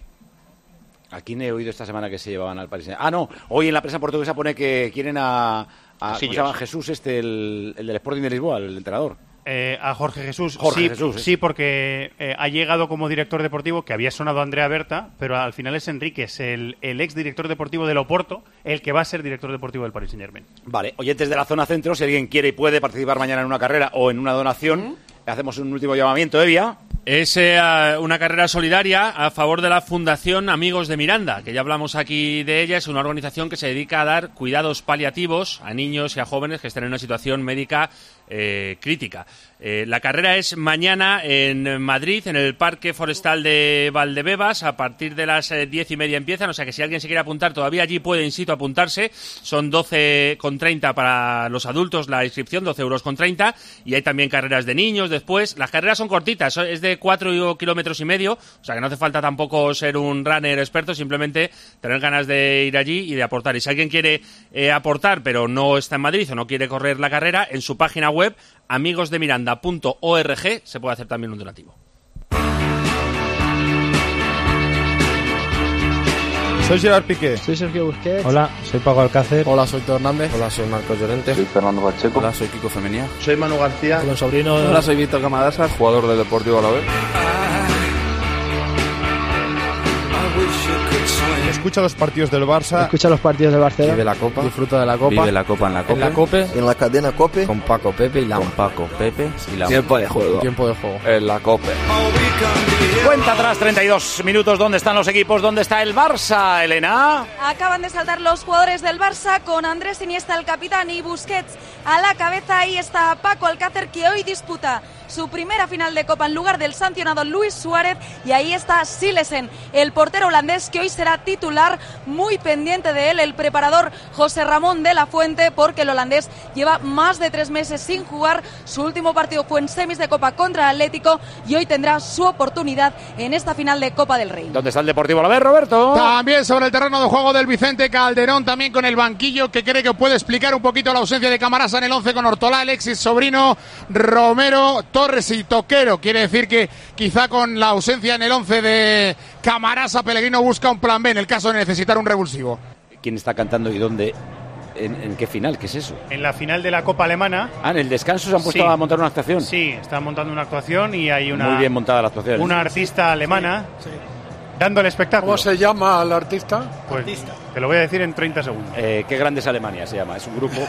¿A quién he oído esta semana que se llevaban al Paris Saint-Germain? No, hoy en la prensa portuguesa pone que quieren a ¿cómo se llama? Jesús, el del Sporting de Lisboa, el entrenador. A Jorge Jesús. Jesús. Sí, porque ha llegado como director deportivo, que había sonado Andrea Berta, pero al final es Enríquez, el ex director deportivo del Oporto, el que va a ser director deportivo del Paris Saint-Germain. Vale, oyentes de la zona centro, si alguien quiere y puede participar mañana en una carrera o en una donación, hacemos un último llamamiento, Evia. Es una carrera solidaria a favor de la Fundación Amigos de Miranda, que ya hablamos aquí de ella. Es una organización que se dedica a dar cuidados paliativos a niños y a jóvenes que estén en una situación médica crítica. La carrera es mañana en Madrid, en el Parque Forestal de Valdebebas. A partir de las 10:30 empiezan, o sea que si alguien se quiere apuntar, todavía allí puede in situ apuntarse. Son 12,30 para los adultos la inscripción, 12,30 €. Y hay también carreras de niños después. Las carreras son cortitas, es de 4,5 kilómetros, o sea que no hace falta tampoco ser un runner experto, simplemente tener ganas de ir allí y de aportar. Y si alguien quiere aportar, pero no está en Madrid o no quiere correr la carrera, en su página web, amigosdemiranda.org, se puede hacer también un donativo. Soy Gerard Piqué. Soy Sergio Busquets. Hola, soy Paco Alcácer. Hola, soy Teo Hernández. Hola, soy Marcos Llorente. Soy Fernando Pacheco. Hola, soy Kiko Femenía. Soy Manu García. Hola, sobrino. Hola, soy Víctor Camadasa, jugador del Deportivo Alavés. Escucha los partidos del Barça. Escucha los partidos del Barcelona. Vive la Copa. Disfruta de la Copa. Vive la Copa en la Copa. En la Cope. En la cadena Cope. Con Paco, Pepe y Lama. Con Paco, Pepe y Lama. Tiempo de juego. Tiempo de juego. En la Cope. Cuenta atrás, 32 minutos. ¿Dónde están los equipos? ¿Dónde está el Barça, Elena? Acaban de saltar los jugadores del Barça con Andrés Iniesta, el capitán, y Busquets a la cabeza. Ahí está Paco Alcácer, que hoy disputa su primera final de Copa en lugar del sancionado Luis Suárez. Y ahí está Silesen, el portero holandés, que hoy será titular. Muy pendiente de él el preparador José Ramón de la Fuente, porque el holandés lleva más de 3 meses sin jugar. Su último partido fue en semis de Copa contra Atlético y hoy tendrá su oportunidad en esta final de Copa del Rey. ¿Dónde está el Deportivo Alavés, Roberto? También sobre el terreno de juego del Vicente Calderón, también con el banquillo, que cree que puede explicar un poquito la ausencia de Camarasa en el 11, con Ortolá, Alexis, Sobrino, Romero, Torres y Toquero. Quiere decir que quizá con la ausencia en el 11 de Camarasa, Pellegrino busca un plan B en el caso de necesitar un revulsivo. ¿Quién está cantando y dónde? ¿En qué final? ¿Qué es eso? En la final de la Copa Alemana. En el descanso se han puesto a montar una actuación. Sí, están montando una actuación y hay una... Muy bien montada la actuación. Una artista alemana dando el espectáculo. ¿Cómo se llama la artista? Pues te lo voy a decir en 30 segundos. Qué grande es Alemania, se llama. Es un grupo.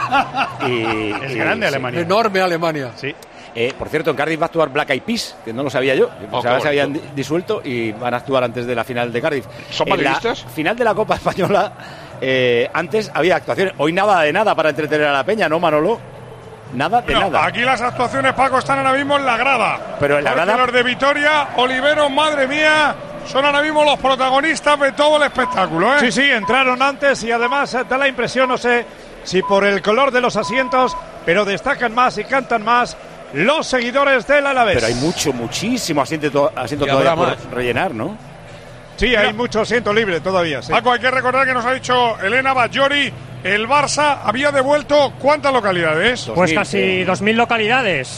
Es grande Alemania. Enorme Alemania. Sí. Por cierto, en Cardiff va a actuar Black Eyed Peas, que no lo sabía yo. Pensaba que se habían disuelto y van a actuar antes de la final de Cardiff. ¿Son madridistas? En la final de la Copa Española, antes había actuaciones. Hoy nada de nada para entretener a la peña, ¿no, Manolo? Nada de nada. Aquí las actuaciones, Paco, están ahora mismo en la grada. Pero en la grada... Los de Vitoria, Oliveros, madre mía, son ahora mismo los protagonistas de todo el espectáculo, ¿eh? Sí, entraron antes y además da la impresión, no sé si por el color de los asientos, pero destacan más y cantan más los seguidores del Alavés. Pero hay muchísimo asiento todavía por rellenar, ¿no? Sí, hay mucho asiento libre todavía. Sí. Paco, hay que recordar que nos ha dicho Elena Bajori, el Barça había devuelto ¿cuántas localidades? Pues casi 2.000 localidades.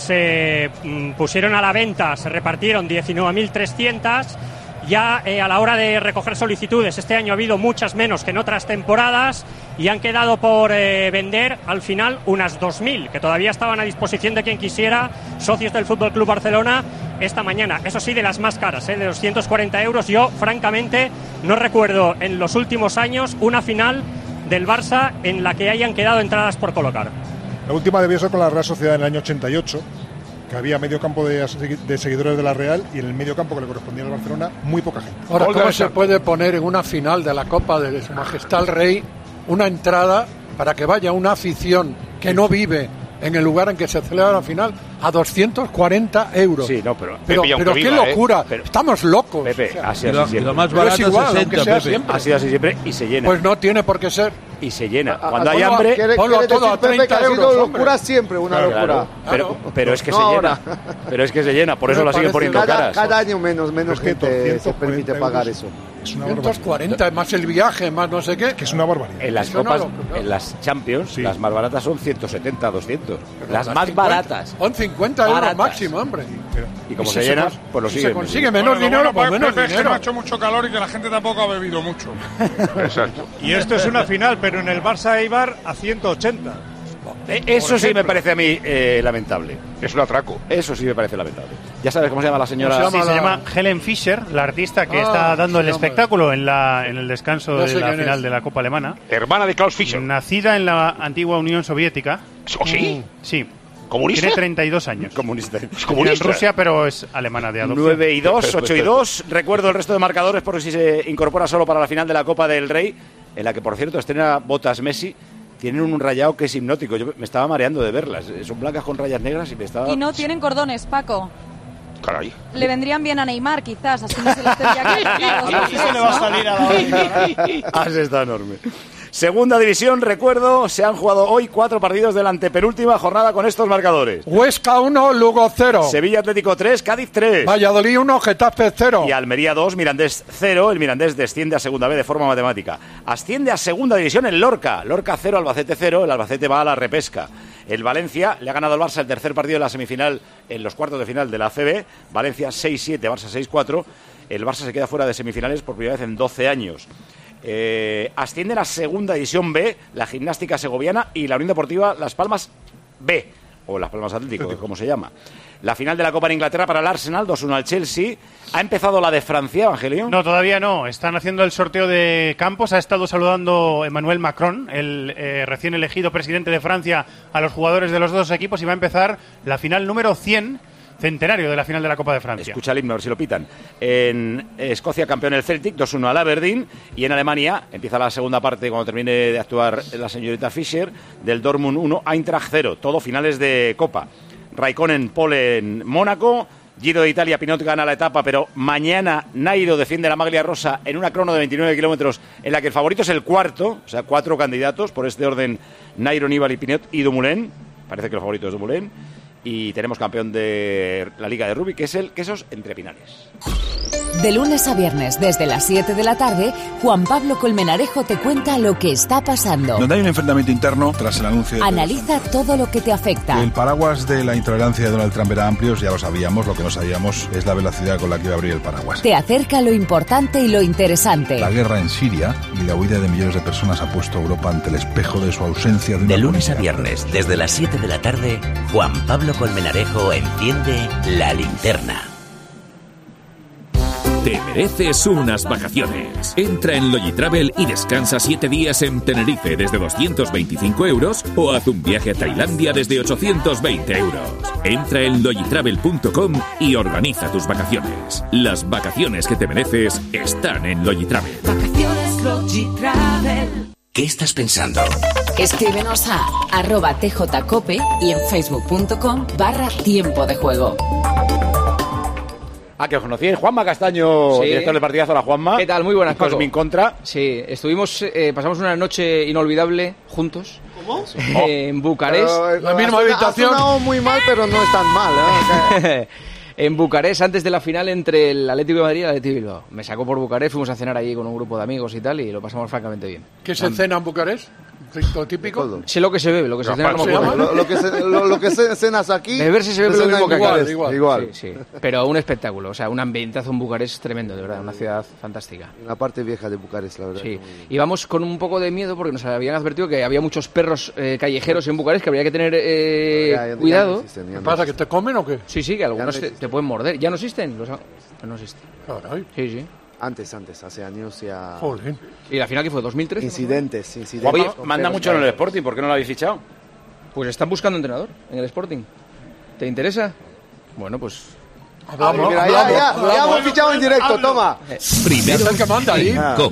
Se pusieron a la venta, se repartieron 19.300. Ya a la hora de recoger solicitudes, este año ha habido muchas menos que en otras temporadas y han quedado por vender al final unas 2.000, que todavía estaban a disposición de quien quisiera, socios del Fútbol Club Barcelona, esta mañana. Eso sí, de las más caras, de 240 euros. Yo, francamente, no recuerdo en los últimos años una final del Barça en la que hayan quedado entradas por colocar. La última debió ser con la Real Sociedad en el año 88, que había medio campo de seguidores de la Real y en el medio campo que le correspondía al Barcelona muy poca gente. Ahora, ¿cómo se puede poner en una final de la Copa de Su Majestad el Rey una entrada para que vaya una afición que no vive en el lugar en que se celebra la final a 240 euros? Sí, no, pero qué viva, locura, estamos locos. Pepe, o sea, ha sido así siempre. Lo más barato es igual, 60, aunque sea Pepe. siempre. Ha sido así siempre y se llena. Pues no tiene por qué ser. Y se llena. Cuando hay hambre, ponlo todo a 30 que ha sido euros, locura hombre. siempre, una locura. Pero es que No se ahora. llena. Pero es que se llena, por eso la siguen poniendo caras. Cada año menos gente se permite pagar euros. eso. Es una 140, más el viaje, más no sé qué. Que es una barbaridad. En las copas, en las Champions, las más baratas son 170, 200. Las más 50, baratas. Son 50 euros Baratas. máximo, hombre. Y como se llena, pues lo si siguen. se consigue menos dinero, pues menos Pepe, es que no dinero. ha hecho mucho calor y que la gente tampoco ha bebido mucho. Exacto. Y esto es una final, pero en el Barça Eibar a 180. Eso sí me parece a mí lamentable. Es un atraco. Eso sí me parece lamentable. Ya sabes cómo se llama la señora. Se llama Helen Fischer, la artista que está dando el espectáculo en el descanso de la final de la Copa Alemana. Hermana de Klaus Fischer. Nacida en la antigua Unión Soviética. ¿Oh, sí? Sí. ¿Comunista? Tiene 32 años. Comunista. Es en Rusia, pero es alemana de adopción. 9 y 2, 8 y 2. Recuerdo el resto de marcadores por si se incorpora solo para la final de la Copa del Rey, en la que, por cierto, estrena botas Messi. Tienen un rayado que es hipnótico. Yo me estaba mareando de verlas. Son blancas con rayas negras y me estaba... Y no tienen cordones, Paco. Caray. Le vendrían bien a Neymar, quizás, así no se les tendría que... Así se le va a salir a la hora. Has estado enorme. Segunda división, recuerdo, se han jugado hoy 4 partidos de la antepenúltima jornada con estos marcadores. Huesca 1, Lugo 0. Sevilla Atlético 3, Cádiz 3. Valladolid 1, Getafe 0. Y Almería 2, Mirandés 0. El Mirandés desciende a segunda B de forma matemática. Asciende a segunda división el Lorca. Lorca 0, Albacete 0. El Albacete va a la repesca. El Valencia le ha ganado al Barça el tercer partido de la semifinal en los cuartos de final de la ACB. Valencia 6-7, Barça 6-4. El Barça se queda fuera de semifinales por primera vez en 12 años. Ascienden a segunda división B la Gimnástica Segoviana y la Unión Deportiva Las Palmas B, o Las Palmas Atlético, como se llama. La final de la Copa en Inglaterra para el Arsenal, 2-1 al Chelsea. ¿Ha empezado la de Francia, Evangelio? No, todavía no. Están haciendo el sorteo de campos. Ha estado saludando Emmanuel Macron, el recién elegido presidente de Francia, a los jugadores de los dos equipos y va a empezar la final número 100. Centenario de la final de la Copa de Francia. Escucha el himno, a ver si lo pitan. En Escocia, campeón el Celtic, 2-1 al Aberdeen. Y en Alemania, empieza la segunda parte, cuando termine de actuar la señorita Fischer, del Dortmund 1, Eintracht 0. Todo finales de Copa. Raikkonen, pole en Mónaco. Giro de Italia, Pinot gana la etapa, pero mañana Nairo defiende la maglia rosa en una crono de 29 kilómetros, en la que el favorito es el cuarto, o sea, 4 candidatos, por este orden, Nairo, Nibali, Pinot y Dumoulin. Parece que el favorito es Dumoulin. Y tenemos campeón de la Liga de Rugby, que es el Quesos Entre Pinares. De lunes a viernes, desde las 7 de la tarde, Juan Pablo Colmenarejo te cuenta lo que está pasando. Donde hay un enfrentamiento interno tras el anuncio... Analiza todo lo que te afecta. El paraguas de la intolerancia de Donald Trump era amplio, ya lo sabíamos. Lo que no sabíamos es la velocidad con la que iba a abrir el paraguas. Te acerca lo importante y lo interesante. La guerra en Siria y la huida de millones de personas ha puesto a Europa ante el espejo de su ausencia de una De lunes a política. viernes, desde las 7 de la tarde, Juan Pablo Colmenarejo enciende la linterna. Te mereces unas vacaciones. Entra en Logitravel y descansa 7 días en Tenerife desde 225 euros o haz un viaje a Tailandia desde 820 euros. Entra en logitravel.com y organiza tus vacaciones. Las vacaciones que te mereces están en Logitravel. Vacaciones Logitravel. ¿Qué estás pensando? Escríbenos a @tjcope y en facebook.com/tiempo de juego. Ah, que os conocíais. Juanma Castaño, Sí. director del partidazo. Hola, Juanma. ¿Qué tal? Muy buenas, Paco. Cosmin contra. Sí, estuvimos, pasamos una noche inolvidable juntos. ¿Cómo? En Bucarest. La misma habitación. Ha sonado muy mal, pero no es tan mal, ¿eh? en Bucarest antes de la final entre el Atlético de Madrid y el Atlético de Bilbao. Me sacó por Bucarest, fuimos a cenar allí con un grupo de amigos y tal, y lo pasamos francamente bien. ¿Qué se cena en Bucarest? ¿Lo típico? Sé lo que se bebe, lo que se cena no me acuerdo. Lo que cenas aquí... Beberse se bebe lo mismo que acá. Igual. Sí. Pero un espectáculo, o sea, un ambientazo en Bucarest tremendo, de verdad, una ciudad fantástica. La parte vieja de Bucarest, la verdad. Sí, y vamos con un poco de miedo porque nos habían advertido que había muchos perros callejeros en Bucarest que habría que tener cuidado. ¿Qué pasa, que te comen o qué? Sí, que algunos te pueden morder. ¿Ya no existen? No existen. Caray. Sí. Antes, hace años ya... Joder. ¿Y la final qué fue? ¿2013? Incidentes. Oye, manda mucho en el Sporting, ¿por qué no lo habéis fichado? Pues están buscando entrenador en el Sporting. ¿Te interesa? Bueno, pues... Hablamos. Ya hemos fichado en directo, toma. Primero el que manda ahí.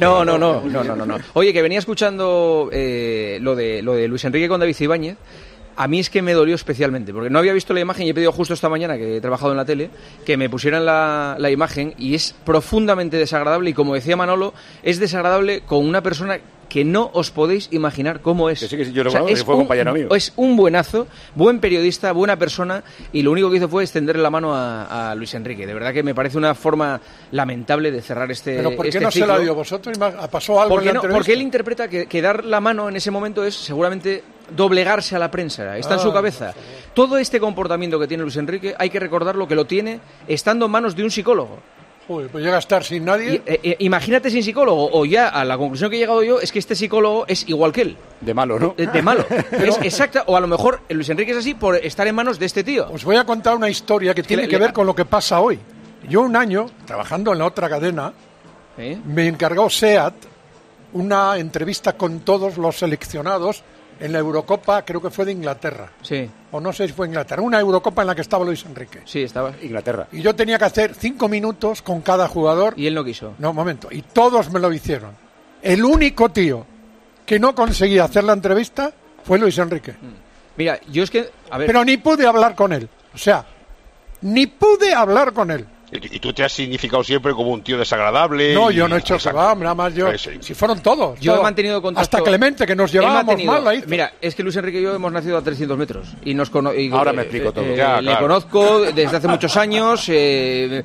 No. Oye, que venía escuchando lo de Luis Enrique con David Ibáñez. A mí es que me dolió especialmente, porque no había visto la imagen y he pedido justo esta mañana, que he trabajado en la tele, que me pusieran la imagen, y es profundamente desagradable, y como decía Manolo, es desagradable con una persona que no os podéis imaginar cómo es. Que sí, yo lo conozco, que fue compañero mío. Es un buenazo, buen periodista, buena persona, y lo único que hizo fue extenderle la mano a Luis Enrique. De verdad que me parece una forma lamentable de cerrar este ¿Pero por qué este no ciclo. se la dio vosotros? ¿Pasó algo en la entrevista? Porque él interpreta que dar la mano en ese momento es seguramente doblegarse a la prensa, está en su cabeza. Todo este comportamiento que tiene Luis Enrique hay que recordarlo, que lo tiene estando en manos de un psicólogo. Joder, pues llega a estar sin nadie. Imagínate sin psicólogo, o ya a la conclusión que he llegado yo es que este psicólogo es igual que él. De malo, ¿no? De malo. Es exacta, o a lo mejor Luis Enrique es así por estar en manos de este tío. Os voy a contar una historia que tiene que ver con lo que pasa hoy. Yo un año, trabajando en la otra cadena, me encargó SEAT una entrevista con todos los seleccionados en la Eurocopa, creo que fue de Inglaterra. Sí. O no sé si fue Inglaterra. Una Eurocopa en la que estaba Luis Enrique. Sí, estaba Inglaterra. Y yo tenía que hacer 5 minutos con cada jugador. Y él no quiso. No, un momento. Y todos me lo hicieron. El único tío que no conseguía hacer la entrevista fue Luis Enrique. Mira, yo es que... A ver. Pero ni pude hablar con él. O sea, ni pude hablar con él. Y tú te has significado siempre como un tío desagradable. No, yo no he hecho que va, nada más yo. Si fueron todos. Yo he mantenido contacto. Hasta Clemente, que nos llevábamos mal ahí. Mira, es que Luis Enrique y yo hemos nacido a 300 metros. Y nos ahora me explico todo. Le conozco desde hace muchos años. Él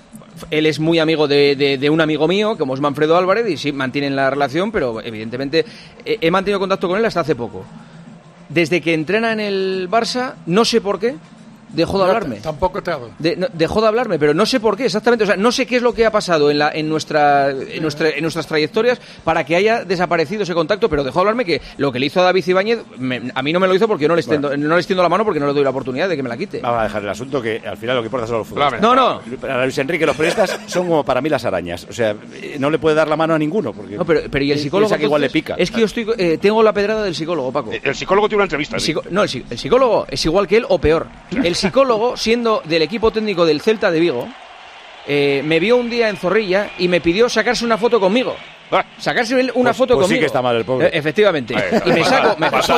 es muy amigo de un amigo mío, como es Manfredo Álvarez, y sí, mantienen la relación, pero evidentemente he mantenido contacto con él hasta hace poco. Desde que entrena en el Barça, no sé por qué, dejó de hablarme. Tampoco te hablo. Dejó de hablarme, pero no sé por qué exactamente. O sea, no sé qué es lo que ha pasado en nuestras trayectorias para que haya desaparecido ese contacto, pero dejó de hablarme, que lo que le hizo a David Ibáñez, a mí no me lo hizo porque yo no le extiendo la mano, porque no le doy la oportunidad de que me la quite. Vamos a dejar el asunto, que al final lo que importa son los futbolistas. No. Para Luis Enrique los periodistas son como para mí las arañas. O sea, no le puede dar la mano a ninguno. Porque no, pero ¿y el psicólogo? Que igual le pica. Es que yo tengo la pedrada del psicólogo, Paco. El psicólogo tiene una entrevista. El psicólogo es igual que él o peor. El psicólogo, siendo del equipo técnico del Celta de Vigo, me vio un día en Zorrilla y me pidió sacarse una foto conmigo. Sacarse una foto conmigo. Sí que está mal el pobre. Efectivamente. Y me saco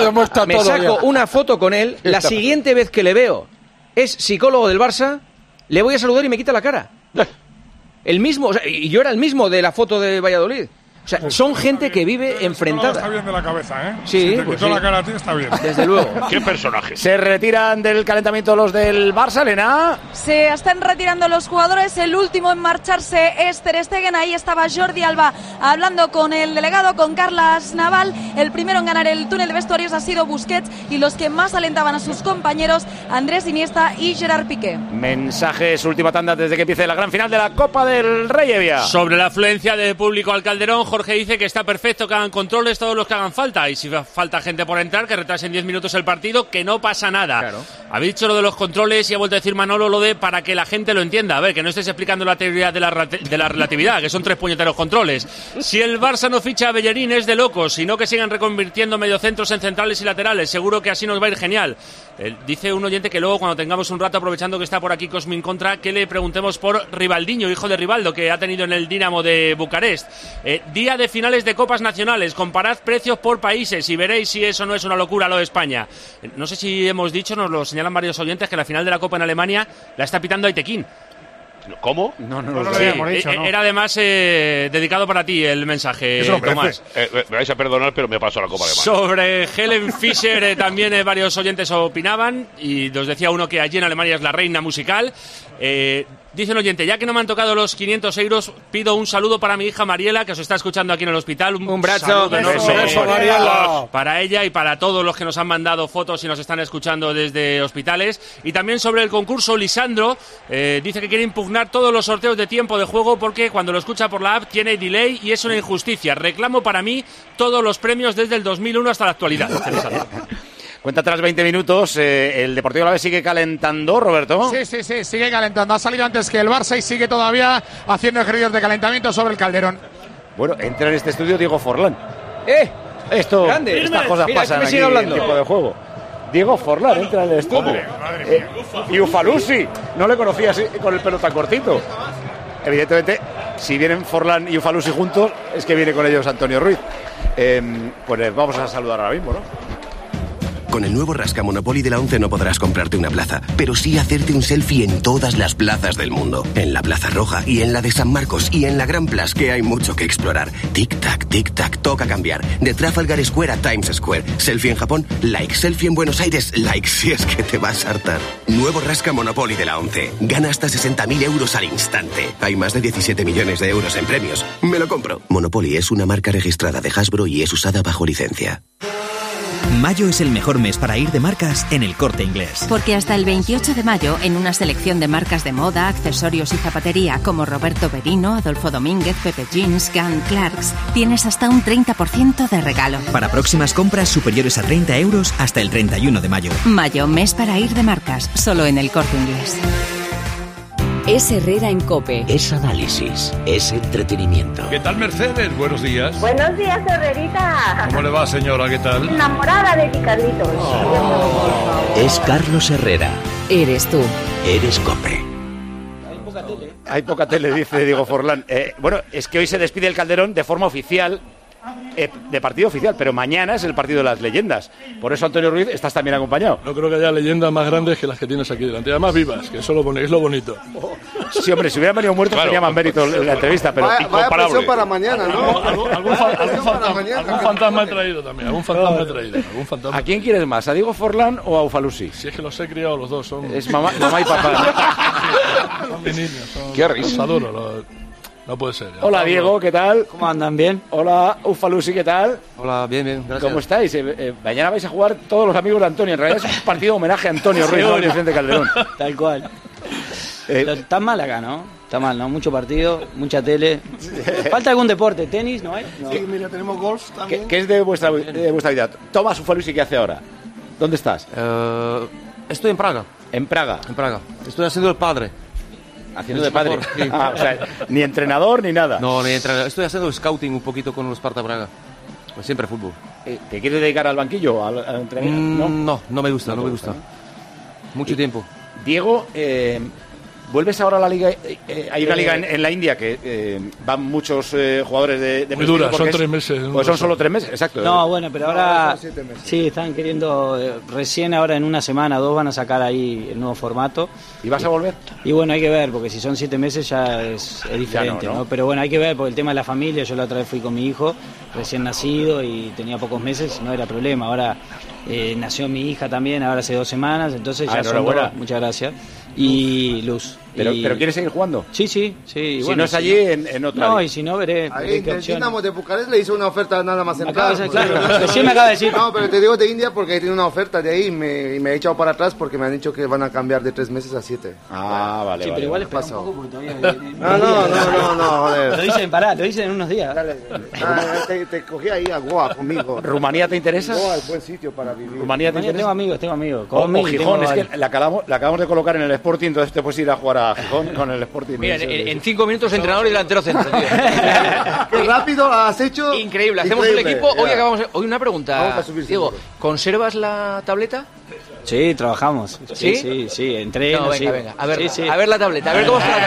una foto con él. La siguiente vez que le veo es psicólogo del Barça, le voy a saludar y me quita la cara. El mismo, o sea, y yo era el mismo de la foto de Valladolid. O sea, son gente que vive enfrentada. Está bien de la cabeza, ¿eh? Sí, si te pues quitó sí. la cara a ti, está bien. Desde luego. ¿Qué personaje? Se retiran del calentamiento los del Barça, Elena. Se están retirando los jugadores. El último en marcharse es Ter Stegen. Ahí estaba Jordi Alba hablando con el delegado, con Carles Naval. El primero en ganar el túnel de vestuarios ha sido Busquets, y los que más alentaban a sus compañeros, Andrés Iniesta y Gerard Piqué. Mensajes, última tanda desde que empiece la gran final de la Copa del Rey, Evia. Sobre la afluencia de público al Calderón, Jorge dice que está perfecto, que hagan controles todos los que hagan falta, y si falta gente por entrar, que retrasen 10 minutos el partido, que no pasa nada. Claro. Habéis dicho lo de los controles y ha vuelto a decir Manolo lo de para que la gente lo entienda. A ver, que no estés explicando la teoría de la relatividad, que son 3 puñeteros controles. Si el Barça no ficha a Bellerín es de locos, sino que sigan reconvirtiendo mediocentros en centrales y laterales. Seguro que así nos va a ir genial. Dice un oyente que luego, cuando tengamos un rato, aprovechando que está por aquí Cosmin Contra, que le preguntemos por Rivaldinho, hijo de Rivaldo, que ha tenido en el Dinamo de Bucarest. Día de finales de Copas Nacionales, comparad precios por países y veréis si eso no es una locura lo de España. No sé si hemos dicho, nos lo señalan varios oyentes, que la final de la Copa en Alemania la está pitando Aitekin. ¿Cómo? No lo habíamos dicho, ¿no? Era además dedicado para ti el mensaje, Eso Tomás. me vais a perdonar, pero me pasó la Copa de Mano. Sobre Helen Fischer también varios oyentes opinaban y nos decía uno que allí en Alemania es la reina musical. Dice un oyente, ya que no me han tocado los 500 euros, pido un saludo para mi hija Mariela, que os está escuchando aquí en el hospital. Un brazo. Beso, Mariela. para ella y para todos los que nos han mandado fotos y nos están escuchando desde hospitales. Y también sobre el concurso, Lisandro dice que quiere impugnar todos los sorteos de tiempo de juego porque cuando lo escucha por la app tiene delay y es una injusticia. Reclamo para mí todos los premios desde el 2001 hasta la actualidad. Cuenta tras 20 minutos, el Deportivo Alavés sigue calentando, Roberto. Sí, sigue calentando. Ha salido antes que el Barça y sigue todavía haciendo ejercicios de calentamiento sobre el Calderón. Bueno, entra en este estudio Diego Forlán. Estas cosas pasan aquí en el tiempo de juego. Diego Forlán entra en el estudio. Y Ufalusi, no le conocía así, con el pelo tan cortito. Evidentemente, si vienen Forlán y Ufalusi juntos, es que viene con ellos Antonio Ruiz. Pues vamos a saludar ahora mismo, ¿no? Con el nuevo Rasca Monopoly de la 11 no podrás comprarte una plaza, pero sí hacerte un selfie en todas las plazas del mundo. En la Plaza Roja y en la de San Marcos y en la Gran Plaza, que hay mucho que explorar. Tic-tac, toca cambiar. De Trafalgar Square a Times Square. Selfie en Japón, like. Selfie en Buenos Aires, like. Si es que te vas a hartar. Nuevo Rasca Monopoly de la 11. Gana hasta 60.000 euros al instante. Hay más de 17 millones de euros en premios. Me lo compro. Monopoly es una marca registrada de Hasbro y es usada bajo licencia. Mayo es el mejor mes para ir de marcas en El Corte Inglés. Porque hasta el 28 de mayo, en una selección de marcas de moda, accesorios y zapatería como Roberto Berino, Adolfo Domínguez, Pepe Jeans, Gant, Clarks, tienes hasta un 30% de regalo. Para próximas compras superiores a 30 euros hasta el 31 de mayo. Mayo, mes para ir de marcas, solo en El Corte Inglés. Es Herrera en COPE. Es análisis, es entretenimiento. ¿Qué tal, Mercedes? Buenos días. Buenos días, Herrerita. ¿Cómo le va, señora? ¿Qué tal? Enamorada de ti, Carlitos. Es Carlos Herrera. Eres tú. Eres COPE. Hay poca tele, dice Diego Forlán. Bueno, es que hoy se despide el Calderón de forma oficial, de partido oficial, pero mañana es el partido de las leyendas. Por eso, Antonio Ruiz, estás también acompañado. No creo que haya leyendas más grandes que las que tienes aquí delante. Además vivas, que eso es lo bonito. Sí, hombre, si hubieran venido muertos tenía más mérito la entrevista, pero vaya presión para mañana, ¿no? Algún fantasma he traído también. Algún fantasma. ¿A quién quieres más? ¿A Diego Forlán o a Ufalusi? Si es que los he criado los dos. Es mamá y papá. Son mis niños. Qué risa. Los adoro. No puede ser. Hola, Diego, ¿qué tal? ¿Cómo andan? ¿Bien? Hola, Ufalusi, ¿qué tal? Hola, bien, gracias. ¿Cómo estáis? Mañana vais a jugar todos los amigos de Antonio. En realidad es un partido homenaje a Antonio Ruiz, no al Vicente Calderón. Tal cual. Está mal acá, ¿no? Está mal, ¿no? Mucho partido, mucha tele. ¿Falta algún deporte? ¿Tenis? ¿No hay? No. Sí, mira, tenemos golf también. ¿Qué es de vuestra vida? Tomás Ufalusi, ¿qué hace ahora? ¿Dónde estás? Estoy en Praga. ¿En Praga? En Praga. Estoy haciendo el padre. ¿Haciendo de padre? Sí. O sea, ni entrenador ni nada. No, ni entrenador. Estoy haciendo scouting un poquito con los Sparta Praga. Pues siempre fútbol. ¿Te quieres dedicar al banquillo? ¿Al entrenamiento? No me gusta. Mucho tiempo. Diego, vuelves ahora a la liga. Hay una liga en la India que van muchos jugadores de muy dura, son 3 meses. Pues son solo 3 meses, exacto. No, bueno, pero ahora sí, están queriendo, recién ahora en una semana o 2 van a sacar ahí el nuevo formato. ¿Y vas a volver? Y bueno, hay que ver, porque si son 7 meses ya es diferente, ¿no? Pero bueno, hay que ver, porque el tema de la familia, yo la otra vez fui con mi hijo, recién nacido y tenía pocos meses, no era problema. Ahora nació mi hija también, ahora hace 2 semanas, entonces ya son 2, muchas gracias. Y Luz. ¿Pero quieres seguir jugando? Sí. Si bueno, no es allí, en otra. No, y si no, veré. Ahí el Dinamo de Bucarest le hizo una oferta nada más entrar. Claro, sí me acaba de decir. No, pero te digo de India porque tiene una oferta de ahí y me he echado para atrás porque me han dicho que van a cambiar de 3 meses a 7. Ah, vale. Sí, pero igual espera un poco porque todavía. No, joder. Lo dicen en unos días. Te cogí ahí a Goa conmigo. ¿Rumanía te interesa? Goa es buen sitio para vivir. ¿Rumanía te interesa? Tengo amigos. O Gijón, es que la acabamos de colocar en el Sporting, entonces te puedes ir a jugar a Gijón con el Sporting. Mira, en 5 minutos entrenador y delantero centro, tío. Qué rápido has hecho. Increíble, hacemos el equipo. Hoy una pregunta, Diego, ¿conservas la tableta? Sí, trabajamos. Sí, entreno. No, venga. A ver la tableta, a ver cómo está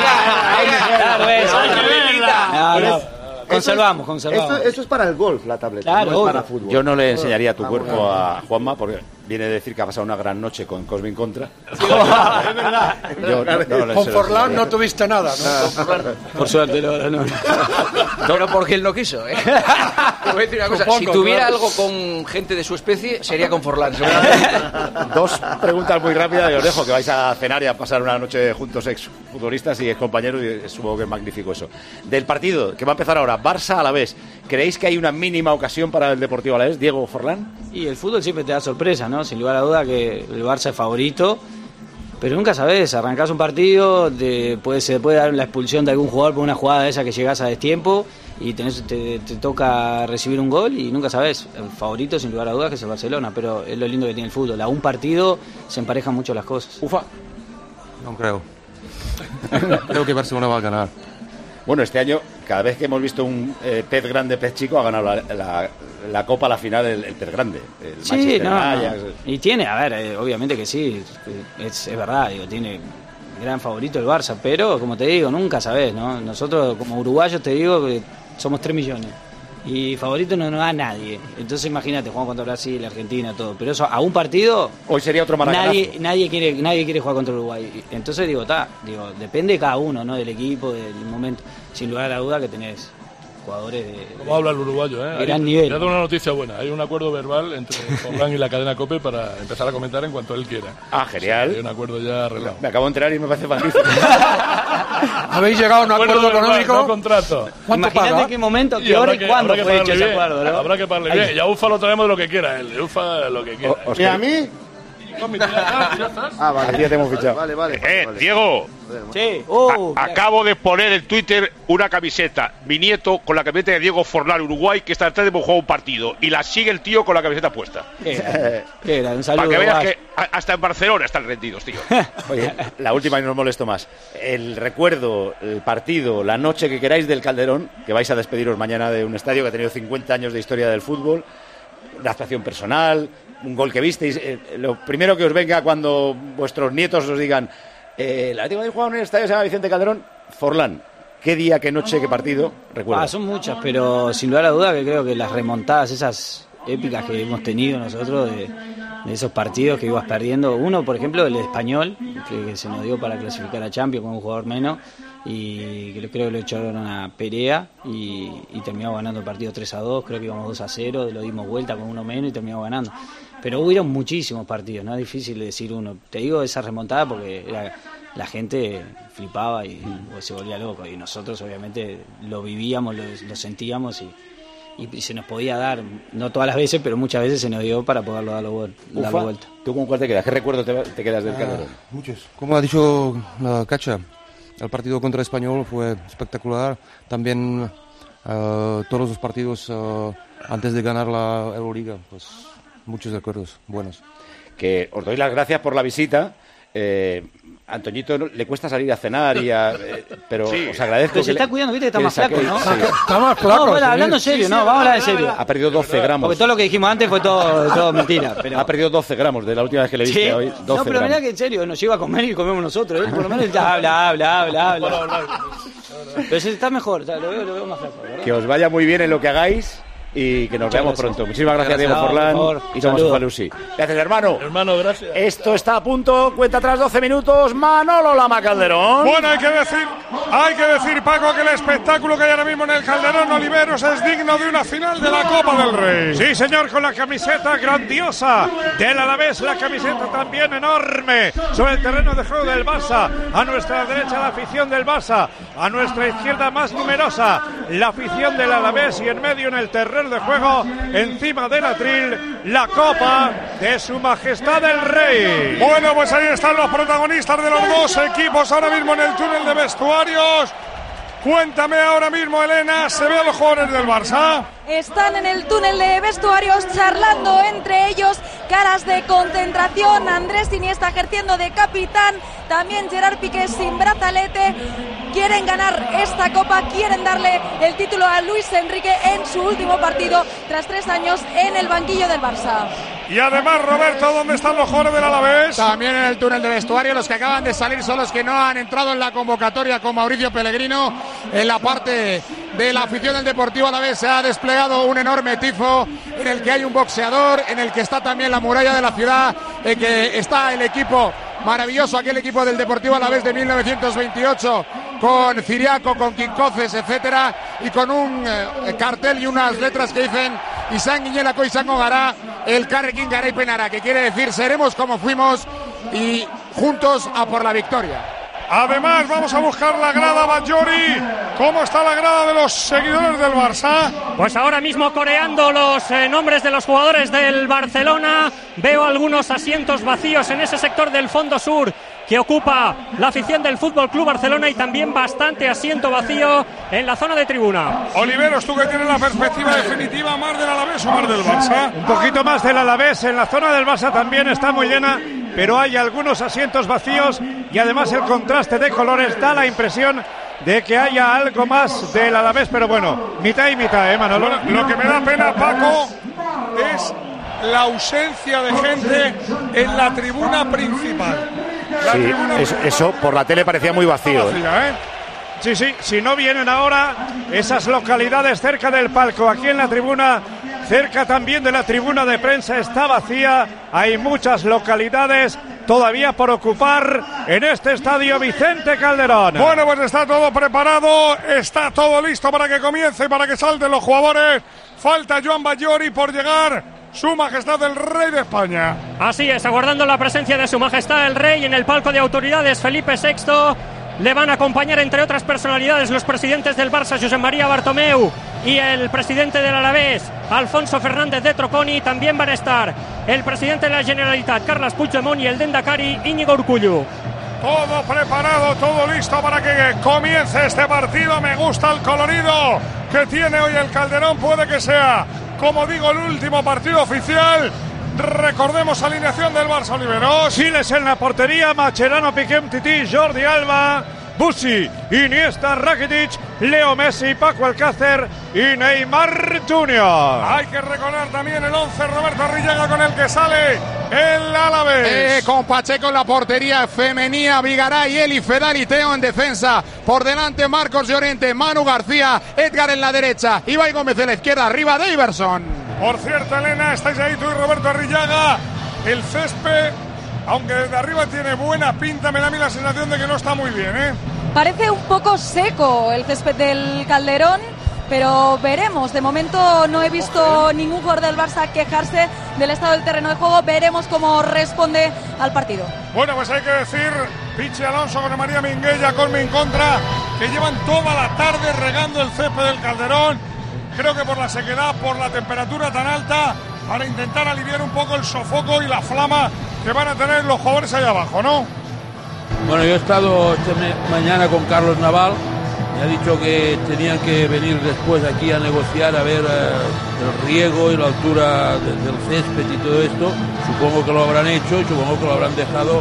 la tableta. Venga. Conservamos. Esto es para el golf, la tableta. Claro, no es para fútbol. Yo no le enseñaría tu cuerpo a Juanma porque viene de decir que ha pasado una gran noche con Cosme en contra. Sí, es verdad. Con Forlán no tuviste nada, ¿no? Por suerte, no. Pero porque él no quiso, ¿eh? Te voy a decir una cosa, Supongo, si tuviera claro. algo con gente de su especie, sería con Forlán. Dos preguntas muy rápidas y os dejo, que vais a cenar y a pasar una noche juntos, ex futbolistas y ex compañeros, y supongo que es magnífico eso. Del partido que va a empezar ahora, Barça Alavés, ¿creéis que hay una mínima ocasión para el Deportivo Alavés? Diego Forlán. Y el fútbol siempre te da sorpresa, ¿no? Sin lugar a duda que el Barça es favorito, pero nunca sabes, arrancás un partido, se puede dar la expulsión de algún jugador por una jugada de esa que llegás a destiempo y te toca recibir un gol y nunca sabes. El favorito, sin lugar a dudas, que es el Barcelona, pero es lo lindo que tiene el fútbol. A un partido se emparejan mucho las cosas. Ufa. No creo. Creo que Barcelona va a ganar. Bueno, este año, cada vez que hemos visto un pez grande, pez chico, ha ganado la Copa a la final el pez grande. El Sí, Manchester no. Ajax. Y tiene, a ver, obviamente que sí, es verdad, digo, tiene gran favorito el Barça, pero como te digo, nunca sabés, ¿no? Nosotros como uruguayos te digo que somos 3 millones y favorito no nos da nadie. Entonces imagínate, jugamos contra Brasil, Argentina, todo, pero eso a un partido hoy sería otro maracanazo. nadie quiere jugar contra Uruguay. Entonces digo, depende de cada uno, ¿no? Del equipo, del momento. Sin lugar a la duda que tenés jugadores de ¿Cómo habla el uruguayo? Gran nivel. Te ha dado una noticia buena. Hay un acuerdo verbal entre Forlán y la cadena COPE para empezar a comentar en cuanto él quiera. Ah, genial. Sí, hay un acuerdo ya arreglado. Me acabo de enterar y me parece magnífico. ¿Habéis llegado a un acuerdo económico? No contrato. Imagínate en qué momento, qué hora y cuándo fue hecho ese acuerdo, ¿no? Habrá que pagarle bien. Y a Ufa lo traemos de lo que quiera él. Ufa lo que quiera. ¿Y a mí? Vale. Aquí ya te hemos fichado. Vale. Diego. Sí. Acabo de poner en Twitter una camiseta. Mi nieto con la camiseta de Diego Forlán, Uruguay, que esta tarde hemos jugado un partido. Y la sigue el tío con la camiseta puesta. Qué gran saludo. Para que veas que hasta en Barcelona están rendidos, tío. Oye, la última y no os molesto más. El recuerdo, el partido, la noche que queráis del Calderón, que vais a despediros mañana de un estadio que ha tenido 50 años de historia del fútbol, una actuación personal, un gol que visteis, lo primero que os venga cuando vuestros nietos os digan la última vez jugado en el estadio se llama Vicente Calderón. Forlán, ¿qué día, qué noche, qué partido recuerdas? Son muchas, pero sin lugar a duda que creo que las remontadas, esas épicas que hemos tenido nosotros de esos partidos que ibas perdiendo, uno por ejemplo el Español, que se nos dio para clasificar a Champions con un jugador menos, y creo que lo echaron a Perea y terminamos ganando el partido 3-2, creo que íbamos 2-0, lo dimos vuelta con uno menos y terminamos ganando. Pero hubieron muchísimos partidos, no es difícil decir uno. Te digo esa remontada porque la gente flipaba y se volvía loco, y nosotros obviamente lo vivíamos, lo sentíamos y se nos podía dar, no todas las veces, pero muchas veces se nos dio para poderlo dar la vuelta. ¿Tú con cuál te quedas? ¿Qué recuerdo te quedas del Calderón? Muchos. Como ha dicho Cacha, el partido contra Español fue espectacular. También todos los partidos antes de ganar la Euroliga, pues muchos recuerdos buenos. Que os doy las gracias por la visita. Antoñito le cuesta salir a cenar pero sí, os agradezco. Pero se está cuidando, viste que está más flaco, ¿no? Sí. Está más flaco. No, bueno, hablando en serio, vamos a hablar en serio. Ha perdido 12 gramos. Porque todo lo que dijimos antes fue todo mentira. Pero... Ha perdido 12 gramos de la última vez que le viste hoy. 12 no, pero mirá que en serio, nos lleva a comer y comemos nosotros. Por lo menos habla. Pero se está mejor, lo veo más flaco, ¿verdad? Que os vaya muy bien en lo que hagáis y que nos veamos pronto. Muchísimas gracias, Diego Forlán y Tomás Ufalusi. Gracias, hermano. Hermano, gracias. Esto está a punto, cuenta atrás 12 minutos. Manolo Lama Calderón. Bueno, hay que decir, Paco, que el espectáculo que hay ahora mismo en el Calderón Oliveros es digno de una final de la Copa del Rey. Sí, señor, con la camiseta grandiosa del Alavés, la camiseta también enorme sobre el terreno de juego del Barça. A nuestra derecha la afición del Barça, a nuestra izquierda más numerosa la afición del Alavés, y en medio en el terreno de juego, encima del atril, la Copa de Su Majestad el Rey. Bueno, pues ahí están los protagonistas de los dos equipos ahora mismo en el túnel de vestuarios. Cuéntame ahora mismo, Elena, ¿se ve a los jugadores del Barça? Están en el túnel de vestuarios charlando entre ellos, caras de concentración. Andrés Iniesta ejerciendo de capitán, también Gerard Piqué sin brazalete. Quieren ganar esta copa, quieren darle el título a Luis Enrique en su último partido tras 3 años en el banquillo del Barça. Y además, Roberto, ¿dónde están los jugadores del Alavés? También en el túnel de vestuario. Los que acaban de salir son los que no han entrado en la convocatoria con Mauricio Pellegrino. En la parte de la afición del Deportivo Alavés se ha desplegado un enorme tifo en el que hay un boxeador, en el que está también la muralla de la ciudad, en que está el equipo maravilloso, aquel equipo del Deportivo Alavés de 1928, con Ciriaco, con Quincoces, etcétera, y con un cartel y unas letras que dicen Izan Guiñelako, Izan Gara, el Carrequín Garay Penara, que quiere decir seremos como fuimos y juntos a por la victoria. Además, vamos a buscar la grada Batllori. ¿Cómo está la grada de los seguidores del Barça? Pues ahora mismo coreando los nombres de los jugadores del Barcelona. Veo algunos asientos vacíos en ese sector del fondo sur que ocupa la afición del Fútbol Club Barcelona, y también bastante asiento vacío en la zona de tribuna. Oliveros, tú que tienes la perspectiva definitiva, ¿más del Alavés o más del Barça? Un poquito más del Alavés. En la zona del Barça también está muy llena, pero hay algunos asientos vacíos, y además el contraste de colores da la impresión de que haya algo más del Alavés, pero bueno, mitad y mitad, Manolo. Lo que me da pena, Paco, es la ausencia de gente en la tribuna principal. Sí, eso por la tele parecía muy vacío. Sí, si no vienen ahora esas localidades cerca del palco, aquí en la tribuna, cerca también de la tribuna de prensa, está vacía. Hay muchas localidades todavía por ocupar en este estadio Vicente Calderón. Bueno, pues está todo preparado, está todo listo para que comience y para que salten los jugadores. Falta Joan Batllori por llegar, Su Majestad el Rey de España. Así es, aguardando la presencia de Su Majestad el Rey en el palco de autoridades Felipe VI. Le van a acompañar, entre otras personalidades, los presidentes del Barça, Josep María Bartomeu, y el presidente del Alavés, Alfonso Fernández de Troconi. También van a estar el presidente de la Generalitat, Carles Puigdemont, y el Dendakari, Íñigo Urkullu. Todo preparado, todo listo para que comience este partido. Me gusta el colorido que tiene hoy el Calderón. Puede que sea, como digo, el último partido oficial. Recordemos alineación del Barça, Oliveros. Siles en la portería, Mascherano, Piqué, Tití, Jordi Alba, Bussi, Iniesta, Rakitic, Leo Messi, Paco Alcácer y Neymar Jr. Hay que recordar también el 11, Roberto Arrillaga, con el que sale el Alavés. Con Pacheco en la portería femenina, Vigaray, Eli, Fedal y Teo en defensa. Por delante Marcos Llorente, Manu García, Edgar en la derecha, Ibai Gómez en la izquierda, arriba de Iverson. Por cierto, Elena, estáis ahí tú y Roberto Arrillaga. El césped, aunque desde arriba tiene buena pinta, me da a mí la sensación de que no está muy bien, ¿eh? Parece un poco seco el césped del Calderón, pero veremos. De momento no he visto ningún jugador del Barça quejarse del estado del terreno de juego. Veremos cómo responde al partido. Bueno, pues hay que decir, Pichi Alonso, José María Minguella, Colme en contra, que llevan toda la tarde regando el césped del Calderón. Creo que por la sequedad, por la temperatura tan alta, para intentar aliviar un poco el sofoco y la flama que van a tener los jugadores allá abajo, ¿no? Bueno, yo he estado mañana con Carlos Naval. Me ha dicho que tenían que venir después aquí a negociar, a ver el riego y la altura del césped y todo esto. Supongo que lo habrán hecho y supongo que lo habrán dejado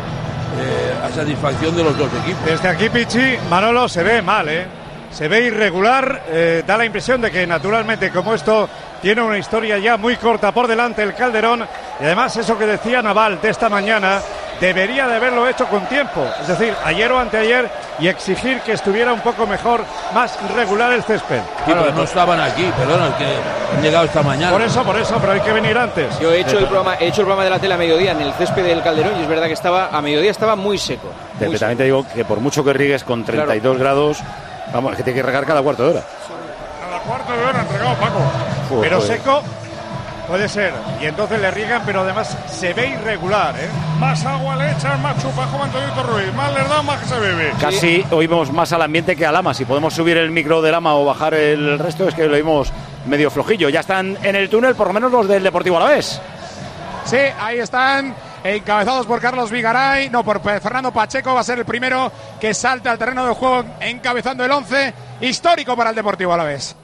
a satisfacción de los dos equipos. Desde aquí, Pichi, Manolo, se ve mal, se ve irregular, da la impresión de que naturalmente, como esto tiene una historia ya muy corta por delante, el Calderón, y además eso que decía Naval de esta mañana, debería de haberlo hecho con tiempo, es decir, ayer o anteayer, y exigir que estuviera un poco mejor, más regular el césped. Claro, no estaban aquí, perdón, que han llegado esta mañana. Por eso, pero hay que venir antes. Yo he hecho el programa de la tele a mediodía en el césped del Calderón, y es verdad que a mediodía estaba muy seco. También te digo que por mucho que rigues con 32 grados, vamos, es que tiene que regar cada cuarto de hora. Cada cuarto de hora entregado, Paco. Pero seco puede ser. Y entonces le riegan, pero además se ve irregular, Más agua le echan, más chupajo, Antonito Ruiz. Más les da, más que se bebe. Casi oímos más al ambiente que al ama. Si podemos subir el micro del ama o bajar el resto, es que lo oímos medio flojillo. Ya están en el túnel, por lo menos los del Deportivo Alavés. Sí, ahí están, encabezados por Carlos Vigaray, por Fernando Pacheco. Va a ser el primero que salte al terreno de juego encabezando el 11 histórico para el Deportivo Alavés.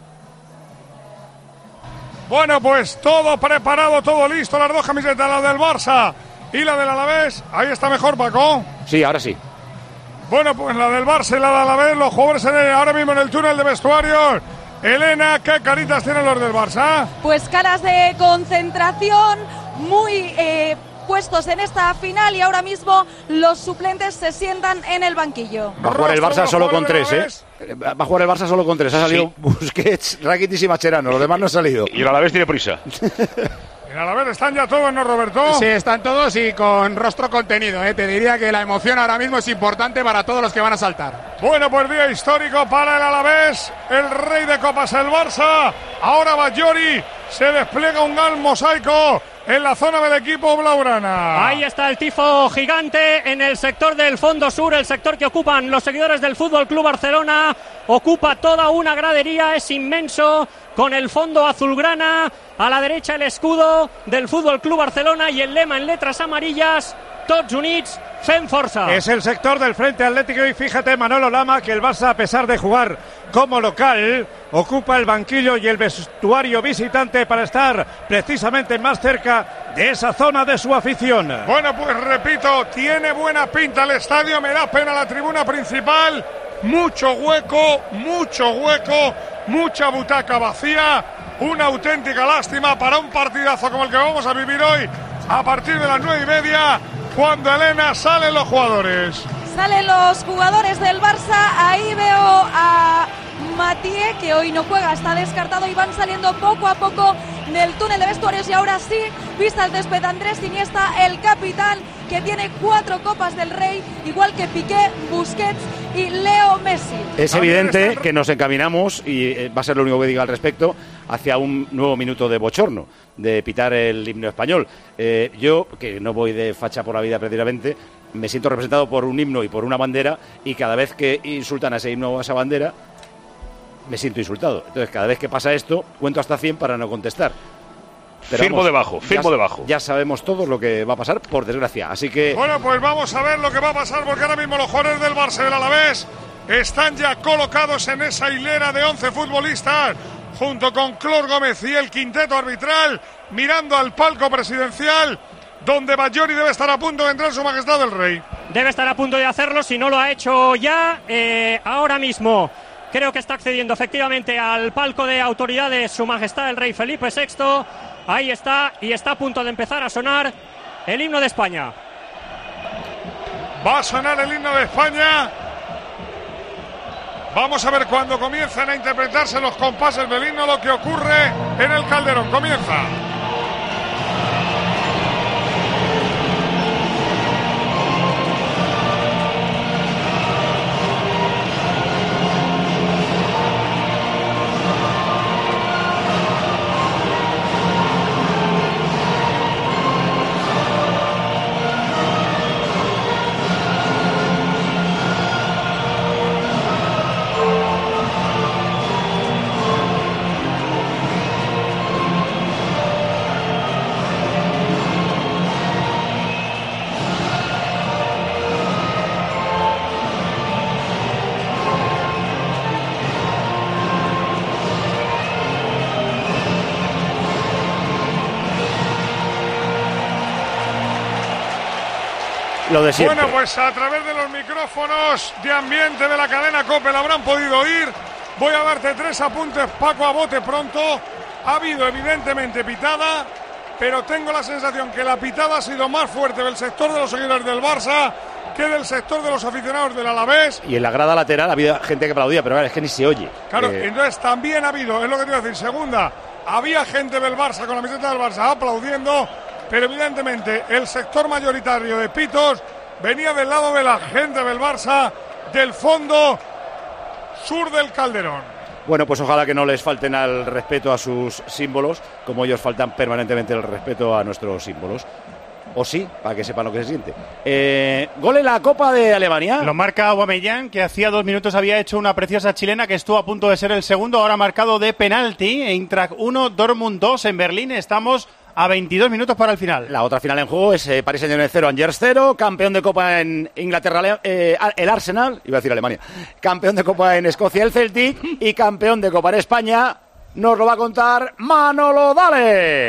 Bueno, pues todo preparado, todo listo, las dos camisetas, la del Barça y la del Alavés. Ahí está mejor, Paco. Sí, ahora sí. Bueno, pues la del Barça y la del Alavés, los jugadores ahora mismo en el túnel de vestuarios. Elena, ¿qué caritas tienen los del Barça? Pues caras de concentración, muy puestos en esta final y ahora mismo los suplentes se sientan en el banquillo. Va a jugar el Barça solo con 3, ¿eh? Va a jugar el Barça solo con 3. Ha salido Busquets, Rakitic y Mascherano. Los demás no han salido. Y el Alavés tiene prisa. A ver, están ya todos, ¿no, Roberto? Sí, están todos y con rostro contenido. Te diría que la emoción ahora mismo es importante para todos los que van a saltar. Bueno, pues día histórico para el Alavés. El rey de copas, el Barça. Ahora Bajori. Se despliega un gran mosaico en la zona del equipo blaugrana. Ahí está el tifo gigante en el sector del fondo sur, el sector que ocupan los seguidores del Fútbol Club Barcelona. Ocupa toda una gradería, es inmenso, con el fondo azulgrana. A la derecha el escudo del Fútbol Club Barcelona y el lema en letras amarillas: Tots units, fem força. Es el sector del Frente Atlético y fíjate, Manolo Lama, que el Barça, a pesar de jugar como local, ocupa el banquillo y el vestuario visitante para estar precisamente más cerca de esa zona de su afición. Bueno, pues repito, tiene buena pinta el estadio, me da pena la tribuna principal. Mucho hueco, mucha butaca vacía. Una auténtica lástima para un partidazo como el que vamos a vivir hoy a partir de las 9:30, cuando Elena salen los jugadores. Salen los jugadores del Barça, ahí veo a Mathieu, que hoy no juega, está descartado, y van saliendo poco a poco del túnel de vestuarios. Y ahora sí, vista el césped, Andrés Iniesta, el capitán, que tiene 4 Copas del Rey, igual que Piqué, Busquets y Leo Messi. Es evidente que nos encaminamos, y va a ser lo único que diga al respecto, hacia un nuevo minuto de bochorno, de pitar el himno español. Yo, que no voy de facha por la vida precisamente, me siento representado por un himno y por una bandera, y cada vez que insultan a ese himno o a esa bandera, me siento insultado. Entonces, cada vez que pasa esto, cuento hasta 100 para no contestar. Pero firmo debajo. Ya sabemos todos lo que va a pasar, por desgracia. Así que... Bueno, pues vamos a ver lo que va a pasar, porque ahora mismo los jugadores del Barça y del Alavés están ya colocados en esa hilera de 11 futbolistas, junto con Clor Gómez y el quinteto arbitral, mirando al palco presidencial, donde Bajori debe estar a punto de entrar Su Majestad el Rey. Debe estar a punto de hacerlo, si no lo ha hecho ya. Ahora mismo creo que está accediendo efectivamente al palco de autoridades Su Majestad el Rey Felipe VI. Ahí está, y está a punto de empezar a sonar el himno de España. Va a sonar el himno de España. Vamos a ver cuando comienzan a interpretarse los compases del himno lo que ocurre en el Calderón. Comienza. Lo de siempre. Bueno, pues a través de los micrófonos de ambiente de la cadena COPE la habrán podido oír. Voy a darte 3 apuntes, Paco, a bote pronto. Ha habido evidentemente pitada, pero tengo la sensación que la pitada ha sido más fuerte del sector de los seguidores del Barça que del sector de los aficionados del Alavés. Y en la grada lateral había gente que aplaudía, pero es que ni se oye. Claro, entonces también ha habido, es lo que te iba a decir, segunda, había gente del Barça con la camiseta del Barça aplaudiendo, pero evidentemente el sector mayoritario de pitos venía del lado de la gente del Barça, del fondo sur del Calderón. Bueno, pues ojalá que no les falten al respeto a sus símbolos, como ellos faltan permanentemente el respeto a nuestros símbolos. O sí, para que sepan lo que se siente. Gol en la Copa de Alemania. Lo marca Aubameyang, que hacía 2 minutos había hecho una preciosa chilena que estuvo a punto de ser el segundo, ahora marcado de penalti. Eintracht 1, Dortmund 2 en Berlín. Estamos a 22 minutos para el final. La otra final en juego es Paris Saint-Germain 0, Angers 0, campeón de Copa en Inglaterra el Arsenal, iba a decir Alemania, campeón de Copa en Escocia el Celtic y campeón de Copa en España. Nos lo va a contar Manolo Dale.